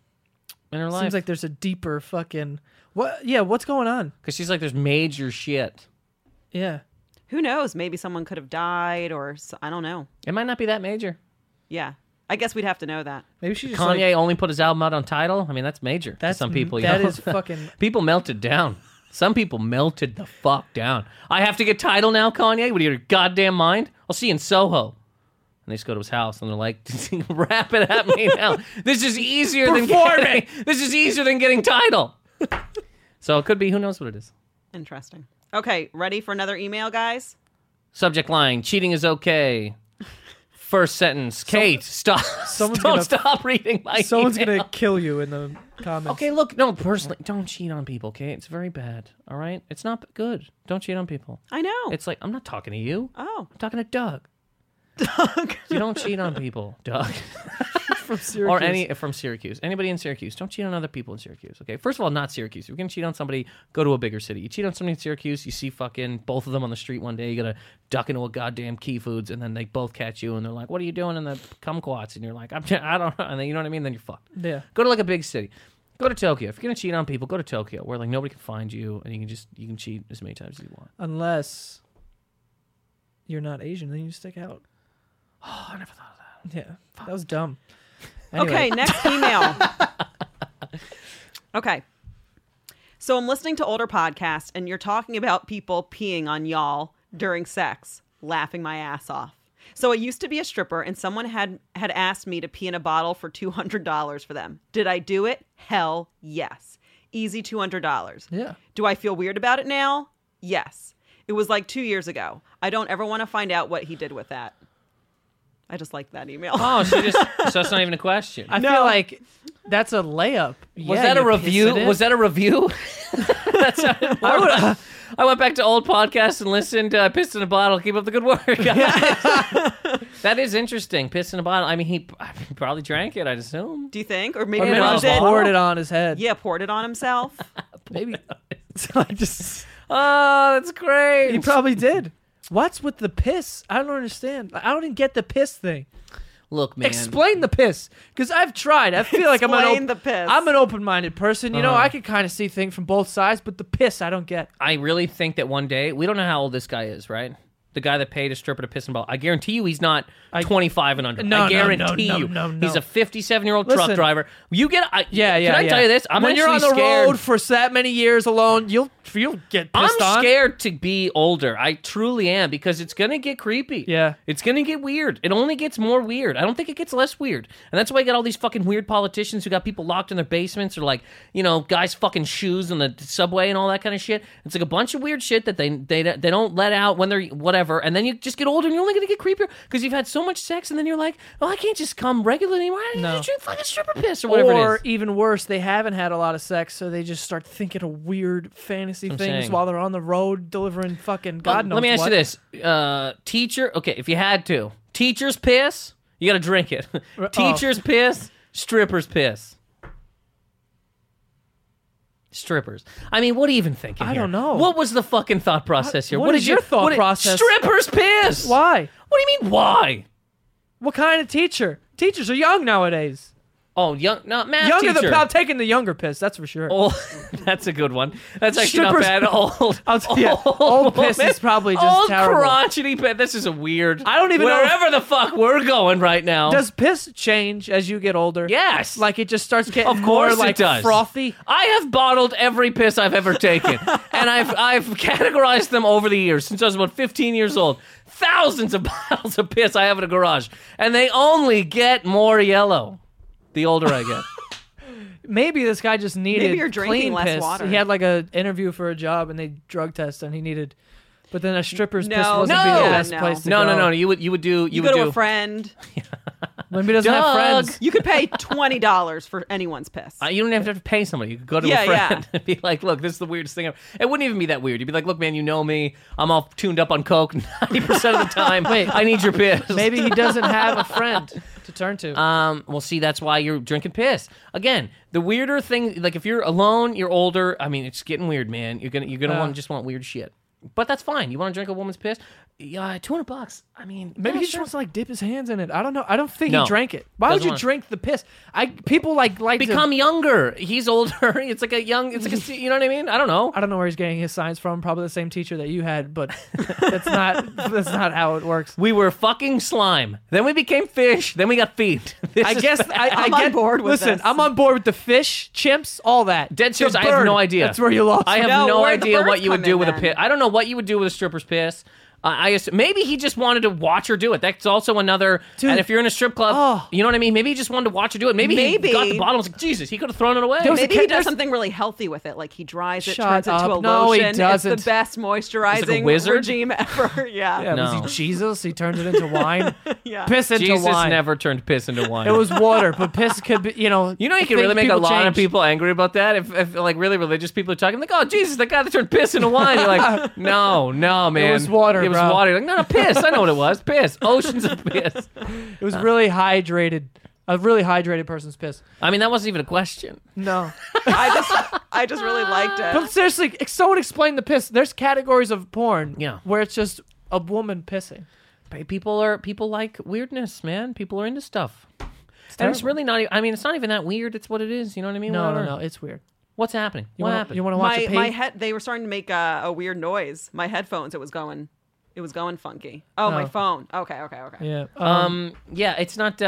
in her life. Seems like there's a deeper fucking... What? Yeah, what's going on? Because she's like, there's major shit. Yeah. Who knows? Maybe someone could have died or I don't know. It might not be that major. Yeah. I guess we'd have to know that. Maybe she just Kanye only put his album out on Tidal. I mean, that's major to some people. That you know? is fucking... People melted down. Some people melted the fuck down. I have to get Tidal now, Kanye? What are you, your goddamn mind? I'll see you in Soho. And they just go to his house and they're like, rap it at me now. This is easier than getting Tidal. So it could be, who knows what it is. Interesting. Okay, ready for another email, guys? Subject line, cheating is okay. First sentence, Kate, stop. Stop reading my Someone's email. going to kill you in the comments. Okay, look, no, personally, don't cheat on people, okay? It's very bad, all right? It's not good. Don't cheat on people. I know. It's like, I'm not talking to you. Oh. I'm talking to Doug. Doug. You don't cheat on people, Doug. From Syracuse. From Syracuse. Anybody in Syracuse. Don't cheat on other people in Syracuse, okay? First of all, not Syracuse. If you're going to cheat on somebody, go to a bigger city. You cheat on somebody in Syracuse, you see fucking both of them on the street one day, you got to duck into a goddamn Key Foods, and then they both catch you, and they're like, what are you doing in the kumquats? And you're like, I don't know. And then, you know what I mean? Then you're fucked. Yeah. Go to like a big city. Go to Tokyo. If you're going to cheat on people, go to Tokyo, where like nobody can find you, and you can cheat as many times as you want. Unless you're not Asian, then you stick out. Oh, I never thought of that. Yeah. That was dumb. Anyway. Okay, next email. Okay. So I'm listening to older podcasts, and you're talking about people peeing on y'all during sex, laughing my ass off. So I used to be a stripper, and someone had asked me to pee in a bottle for $200 for them. Did I do it? Hell yes. Easy $200. Yeah. Do I feel weird about it now? Yes. It was like 2 years ago. I don't ever want to find out what he did with that. I just like that email. Oh, so it's not even a question. I feel like that's a layup. Was that a review? Was that a review? I went back to old podcasts and listened. I pissed in a bottle. Keep up the good work, guys. That is interesting. Piss in a bottle. I mean, he probably drank it, I'd assume. Do you think? Or maybe Or maybe he just did. poured it on his head. Yeah, poured it on himself. Maybe. So I just... Oh, that's great. He probably did. What's with the piss? I don't understand. I don't even get the piss thing. Look, man. Explain the piss, because I've tried. I feel like Explain the piss. I'm an open-minded person. You know, I can kind of see things from both sides, but the piss, I don't get. I really think that one day, we don't know how old this guy is, right? The guy that paid a stripper to piss in a ball. I guarantee you he's not 25 and under. I guarantee you. He's a 57-year-old truck driver. You get... Can I tell you this? When you're on the road for that many years alone, you'll get pissed on. I'm scared to be older. I truly am, because it's going to get creepy. Yeah. It's going to get weird. It only gets more weird. I don't think it gets less weird. And that's why you got all these fucking weird politicians who got people locked in their basements, or like, you know, guys fucking shoes in the subway and all that kind of shit. It's like a bunch of weird shit that they don't let out when they're whatever. And then you just get older and you're only going to get creepier because you've had so much sex, and then you're like, oh, I can't just come regularly anymore. I need to drink fucking stripper piss or whatever it is. Or even worse, they haven't had a lot of sex, so they just start thinking of weird fantasy things while they're on the road delivering fucking God knows what. Let me ask you this. Teacher, okay, if you had to. Teacher's piss, you got to drink it. Teacher's piss, stripper's piss. Strippers. I mean, what are you even thinking I here? don't know. What was the fucking thought process here? What is your thought process? Strippers piss! Why? What do you mean, why? What kind of teacher? Teachers are young nowadays. Oh, young, no, math younger teacher. I'm taking the younger piss, that's for sure. Oh, that's a good one. That's actually not bad. Old piss is probably just old terrible. crotchety piss. This is a weird. I don't even know wherever the fuck we're going right now. Does piss change as you get older? Yes. Like it just starts getting of course more like it does. frothy? I have bottled every piss I've ever taken. And I've categorized them over the years since I was about 15 years old. Thousands of bottles of piss I have in a garage. And they only get more yellow the older I get. Maybe this guy just needed Maybe you're drinking clean less piss. water. He had like an interview for a job and they drug test and he needed, but then a stripper's piss No, wasn't no, be the best no. place to No, go. no, no. You would do. You go to a friend. Maybe he doesn't have friends. You could pay $20 for anyone's piss. You don't have to pay somebody. You could go to Yeah, a friend and be like, look, this is the weirdest thing ever. It wouldn't even be that weird. You'd be like, look, man, you know me. I'm all tuned up on coke 90% of the time. Wait. I need your piss. Maybe he doesn't have a friend to turn to. Well, see, that's why you're drinking piss. Again, the weirder thing, like if you're alone, you're older. I mean, it's getting weird, man. You're gonna want weird shit. But that's fine. You want to drink a woman's piss? Yeah, $200. I mean, Maybe he just wants to like dip his hands in it. I don't know. I don't think he drank it. Why Doesn't would you want- drink the piss? People like become younger. He's older. It's like you know what I mean? I don't know. I don't know where he's getting his science from. Probably the same teacher that you had, but that's not how it works. We were fucking slime. Then we became fish. Then we got feet. I guess I get on board with Listen, this. I'm on board with the fish, chimps, all that. Dead serious. The I have bird, no idea. That's where you lost. I have No, no where'd the idea birds what you would come do in with a then? piss. I don't know what you would do with a stripper's piss. Maybe he just wanted to watch her do it. That's also another. Dude. And if you're in a strip club, you know what I mean? Maybe he just wanted to watch her do it. Maybe he got the bottle and was like, Jesus, he could have thrown it away. Maybe he does something really healthy with it, like he dries it, Shut turns it to a up. No, he lotion. doesn't. It's the best moisturizing wizard? regime ever. Yeah. Yeah, No. was he Jesus? He turned it into wine. Yeah. Piss into Jesus wine. never turned piss into wine. It was water, but piss could be, You know, you can really make a lot of change. people angry about that. If like really religious people are talking, like, oh Jesus, that guy that turned piss into wine. You're like, no, man. It was water, It was bro. water. You're like, no, piss. I know what it was. Piss. Oceans of piss. It was really hydrated. A really hydrated person's piss. I mean, that wasn't even a question. No. I just really liked it. But seriously, someone explain the piss. There's categories of porn Yeah. where it's just a woman pissing. People like weirdness, man. People are into stuff. And it's terrible. really not. I mean, it's not even that weird. It's what it is. You know what I mean? Whatever. No. It's weird. What's happening? What happened? You want to watch a my page? head, they were starting to make a weird noise. My headphones, it was going funky. Oh, my phone. Okay. Yeah. Yeah, it's not.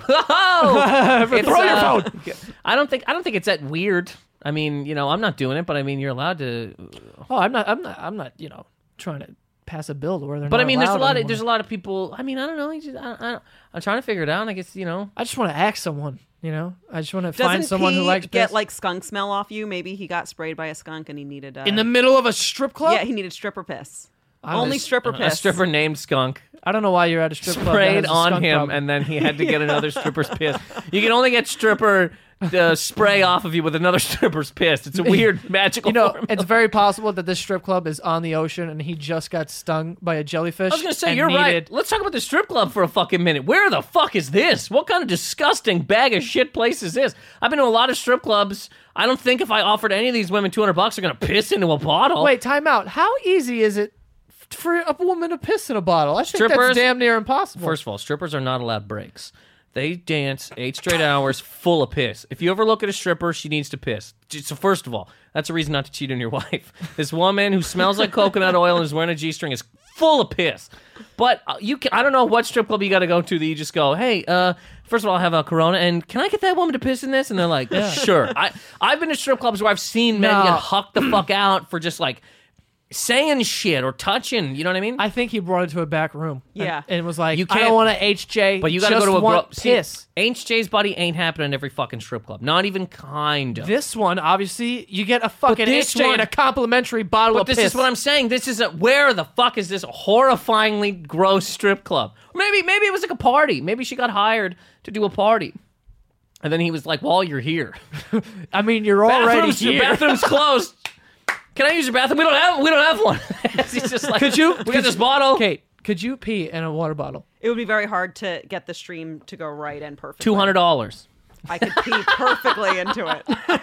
Whoa! Throw your phone. I don't think it's that weird. I mean, you know, I'm not doing it, but I mean, you're allowed to. Oh, I'm not. You know, trying to pass a bill where they're. But not I mean, allowed there's a lot of people. I mean, I don't know. I'm trying to figure it out. I guess, you know. I just want to ask someone. You know, I just want to find Doesn't someone who Pete likes get piss. like skunk smell off you? Maybe he got sprayed by a skunk and he needed in the middle of a strip club. yeah, he needed stripper piss. Only stripper A piss. stripper named Skunk I don't know why you're at a strip club. that sprayed has a on skunk him, problem. and then he had to get another stripper's piss. You can only get stripper spray off of you with another stripper's piss. It's a weird magical. You know, formula. it's very possible that this strip club is on the ocean and he just got stung by a jellyfish. I was gonna say, and you're right. needed- Let's talk about the strip club for a fucking minute. Where the fuck is this? What kind of disgusting bag of shit place is this? I've been to a lot of strip clubs. I don't think if I offered any of these women $200, they're gonna piss into a bottle. Wait, time out. How easy is it for a woman to piss in a bottle? I think Strippers- that's damn near impossible. First of all, strippers are not allowed breaks. They dance 8 straight hours full of piss. If you ever look at a stripper, she needs to piss. So first of all, that's a reason not to cheat on your wife. This woman who smells like coconut oil and is wearing a G-string is full of piss. But I don't know what strip club you got to go to that you just go, hey, first of all, I have a Corona, and can I get that woman to piss in this? And they're like, sure. I've been to strip clubs where I've seen men get hucked the fuck out for just like saying shit or touching, you know what I mean? I think he brought it to a back room. Yeah. And was like, You I can't- don't want to HJ. But you got to just go to a want See, piss. HJ's buddy ain't happening in every fucking strip club. Not even kind of. This one, obviously, you get a fucking this HJ one- and a complimentary bottle But of this piss. is what I'm saying. This is where the fuck is this horrifyingly gross strip club? Maybe it was like a party. Maybe she got hired to do a party. And then he was like, well, you're here. I mean, you're already Your here. bathroom's closed. Can I use your bathroom? We don't have one. He's just like, Could you? We got this bottle. Kate, could you pee in a water bottle? It would be very hard to get the stream to go right and perfectly. $200. I could pee perfectly into it.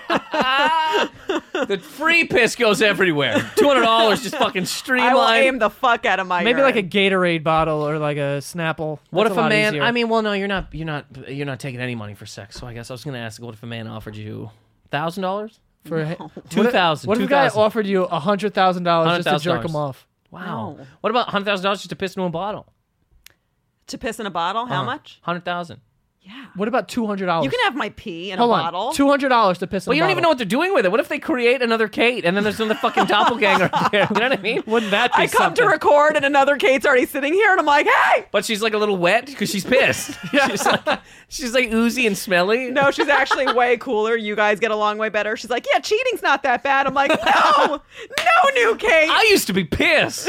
The free piss goes everywhere. $200 just fucking I will streamlined. aim the fuck out of my Maybe like a urine. Gatorade bottle or like a Snapple. What That's if a lot man? easier. I mean, well, no, you're not taking any money for sex. So I guess I was gonna ask, what if a man offered you $1,000? for $2,000. What if a guy $2,000. offered you $100,000 just to jerk $100,000. him off? Wow. No. What about $100,000 just to piss into a bottle? To piss in a bottle? How much? $100,000. Yeah. What about $200? You can have my pee in Hold a on. bottle. $200 to piss in Well, a you bottle. don't even know what they're doing with it. What if they create another Kate and then there's another fucking doppelganger there? You know what I mean? Wouldn't that be I come something? to record and another Kate's already sitting here and I'm like, hey! But she's like a little wet because she's pissed. she's like oozy and smelly. No, she's actually way cooler. You guys get along way better. She's like, yeah, cheating's not that bad. I'm like, no, new Kate. I used to be pissed.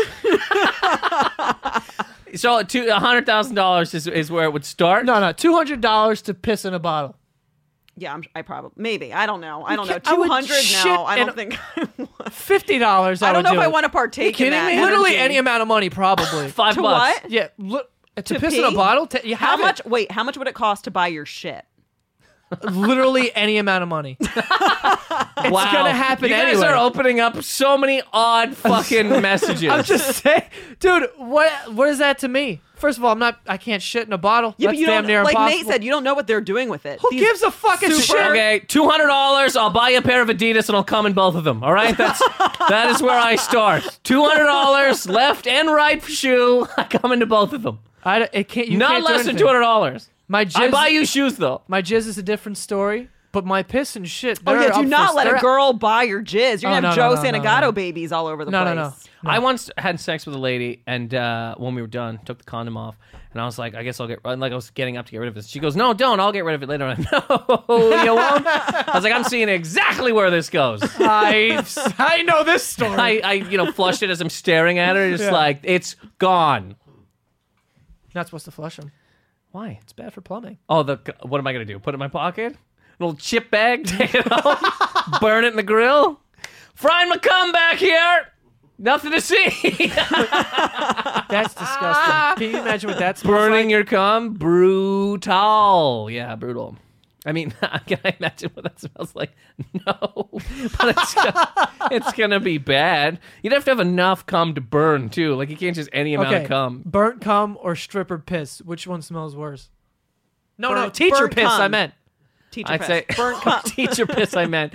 So $100,000 is where it would start. No, $200 to piss in a bottle. Yeah, I probably, maybe. I don't know. I don't know. can't- I would 200 shit now. I in don't think. $50. I don't know if I it. want to partake in that. Literally energy. any amount of money, probably. $5. To what? Yeah, look, to To piss in a pee? bottle. You How have much? Wait, how much would it cost to buy your shit? Literally any amount of money. It's Wow. gonna happen You guys anyway. are opening up so many odd fucking messages. I'm just saying, dude. What is that to me? First of all, I can't shit in a bottle. Yeah, That's but you damn don't. near Like impossible. Nate said, you don't know what they're doing with it. Who gives a fucking shit? Okay, $200. I'll buy you a pair of Adidas and I'll come in both of them. All right, that is where I start. $200 left and right shoe. I come into both of them. It can't. You Not can't do less than anything. $200. My jizz, I buy you shoes though. My jizz is a different story, but my piss and shit. Oh they're yeah, do up not for- let they're- a girl buy your jizz. You're gonna have Joe no, Santagato babies all over the No, place. no. I once had sex with a lady, and when we were done, took the condom off, and I was like, I guess I'll get, like I was getting up to get rid of this. She goes, no, don't, I'll get rid of it later. I'm like, no, you won't? I was like, I'm seeing exactly where this goes. I know this story. I flushed it as I'm staring at her, just like, it's gone. Not supposed to flush them. Why? It's bad for plumbing. Oh, what am I going to do? Put it in my pocket? An little chip bag? Take it home? Burn it in the grill? Frying my cum back here! Nothing to see! That's disgusting. Can you imagine what that smells Burning like? your cum? Brutal. Yeah, brutal. I mean, can I imagine what that smells like? No. But it's gonna be bad. You'd have to have enough cum to burn, too. Like, you can't just any amount of cum. Burnt cum or stripper piss? Which one smells worse? No, Burnt- teacher burnt piss. cum. I meant. Teacher I'd piss. say burnt cum. teacher piss. I meant.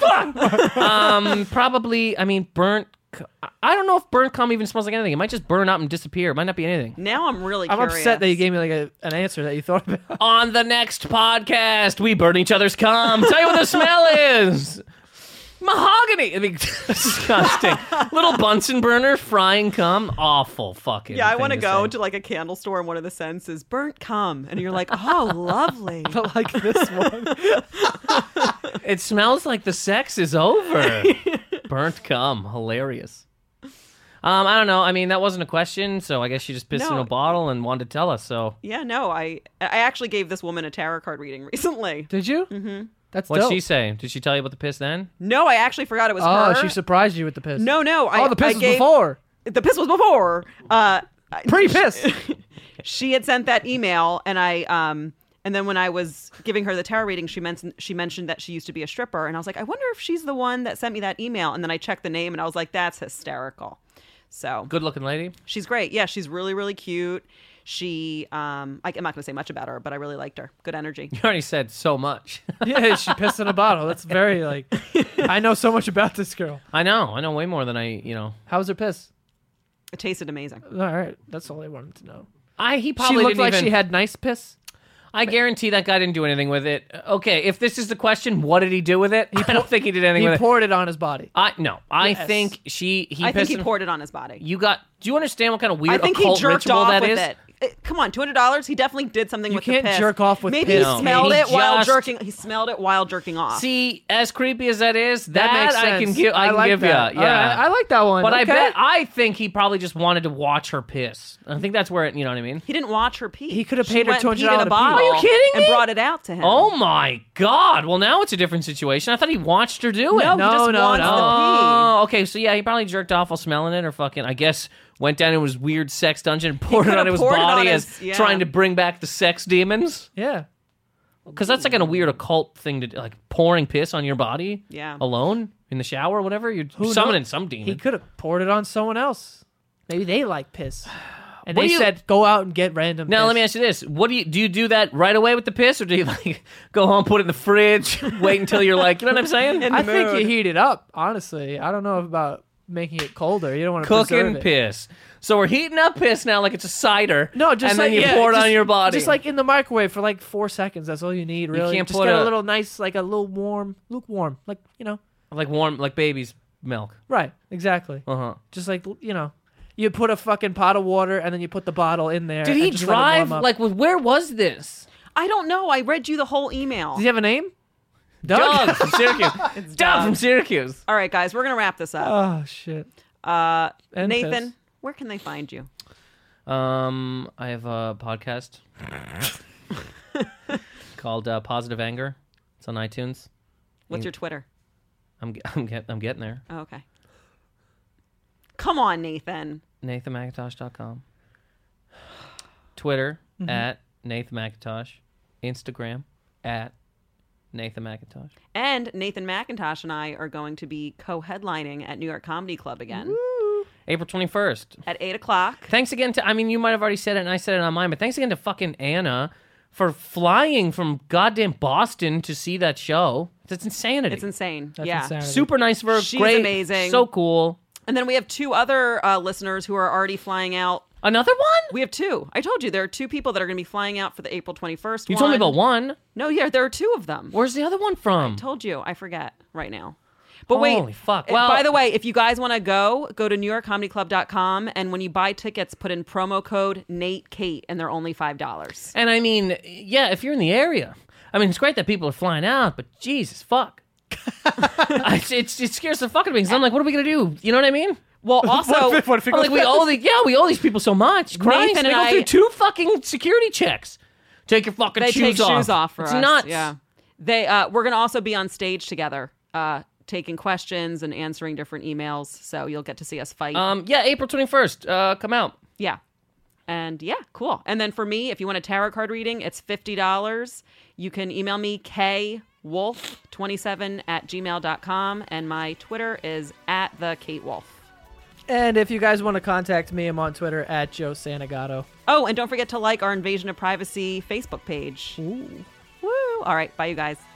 Probably. I mean, burnt. I don't know if burnt cum even smells like anything. It might just burn up and disappear. It might not be anything. Now I'm really I'm curious. upset that you gave me like an answer that you thought about. On the next podcast, we burn each other's cum. Tell you what the smell is. Mahogany. I mean, disgusting. Little Bunsen burner frying cum. Awful fucking. Yeah, I want to go to like a candle store and one of the scents says burnt cum, and you're like, oh, lovely. But like this one. It smells like the sex is over. Burnt cum. Hilarious. I don't know. I mean, that wasn't a question, so I guess she just pissed in No. a bottle and wanted to tell us. So Yeah, no, I actually gave this woman a tarot card reading recently. Did you? Mm-hmm. That's what'd dope. she say? Did she tell you about the piss then? No, I actually forgot it was Oh, her. she surprised you with the piss. No, the piss I was gave- before. The piss was before. Pre-piss. She had sent that email, and and then when I was giving her the tarot reading, she mentioned that she used to be a stripper, and I was like, I wonder if she's the one that sent me that email. And then I checked the name, and I was like, that's hysterical. So Good looking lady. she's great. Yeah, she's really, really cute. She, I'm not going to say much about her, but I really liked her. Good energy. You already said so much. Yeah, she pissed in a bottle. That's very I know so much about this girl. I know way more than How was her piss? It tasted amazing. All right, that's all I wanted to know. He probably she looked didn't like even... she had nice piss. I guarantee that guy didn't do anything with it. Okay, if this is the question, what did he do with it? I don't think he did anything with it. He poured it on his body. I Yes. think I think he poured it on his body. Do you understand what kind of weird I think he occult jerked ritual off that with is? it. Come on, $200. He definitely did something with the piss. You can't jerk off with Maybe piss. he smelled He it while just- jerking. He smelled it while jerking off. See, as creepy as that is, That makes I sense. can give. I can like give that. you. All Yeah, right, I like that one. But Okay. I think he probably just wanted to watch her piss. I think that's where it. You know what I mean? He didn't watch her pee. He could have She paid her went and $200 peed in to a pee. bottle. Are you kidding And me? brought it out to him. Oh my God! Well, now it's a different situation. I thought he watched her do it. No, he just wants the Oh, okay. So yeah, he probably jerked off while smelling it, or fucking, I guess, went down into his weird sex dungeon and poured it could've on his poured it body on as his- yeah. trying to bring back the sex demons. Yeah. Because that's like a weird occult thing to do, like pouring piss on your body. Yeah. Alone in the shower or whatever. You're Who summoning knows? some demon. He could have poured it on someone else. Maybe they like piss. And What they do you- said, go out and get random Now piss. let me ask you this: what do you do that right away with the piss, or do you like go home, put it in the fridge, wait until you're like, you know what I'm saying? In the I think mood. you heat it up, honestly. I don't know about making it colder. You don't want to Cooking preserve it. piss. So we're heating up piss now, like it's a cider. No, just and like, then you yeah, pour it just- on your body. Just like in the microwave for like 4 seconds. That's all you need, really. can't just put get a- a little nice, like a little warm, lukewarm. Like, like warm, like baby's milk. right, exactly. Uh-huh. Just like, you put a fucking pot of water and then you put the bottle in there. Did and he just let it drive? warm up. Like, where was this? I don't know. I read you the whole email. Does he have a name? Doug from Syracuse. It's Doug from Syracuse. All right, guys, we're going to wrap this up. Oh, shit. And Nathan, piss. where can they find you? I have a podcast called Positive Anger. It's on iTunes. What's your Twitter? I'm getting there. Oh, okay. Come on, Nathan. NathanMcintosh.com. Twitter at Nathan McIntosh. Instagram at Nathan McIntosh. And Nathan McIntosh and I are going to be co-headlining at New York Comedy Club again April 21st. at 8 o'clock. Thanks again to, you might have already said it and I said it on mine, but thanks again to fucking Anna for flying from goddamn Boston to see that show. It's insanity. It's insane. That's yeah. insanity. Super nice of her. She's Great. amazing. So cool. And then we have 2 other listeners who are already flying out. Another one? We have 2. I told you there are 2 people that are going to be flying out for the April 21st You told me about one. No, yeah, there are 2 of them. Where's the other one from? I told you. I forget right now. But Holy wait. fuck. Well, by the way, if you guys want to go to NewYorkComedyClub.com, and when you buy tickets, put in promo code NateKate, and they're only $5. and yeah, if you're in the area, it's great that people are flying out, but Jesus fuck. it scares the fuck out of me because I'm like, what are we gonna do? You know what I mean? Well, also, What if it I'm goes like, we owe these people so much. Christ, Nathan they and go through I- 2 fucking security checks. Take your fucking they shoes take off. shoes off for it's us. nuts. Yeah, we're gonna also be on stage together, taking questions and answering different emails. So you'll get to see us fight. Yeah, April 21st. Come out. Yeah. And yeah, cool. And then for me, if you want a tarot card reading, it's $50. You can email me kwolf27@gmail.com, and my Twitter is @thekatewolf. And if you guys want to contact me, I'm on Twitter at Joe Santagato. Oh, and don't forget to like our Invasion of Privacy Facebook page. Ooh. Woo! All right, bye you guys.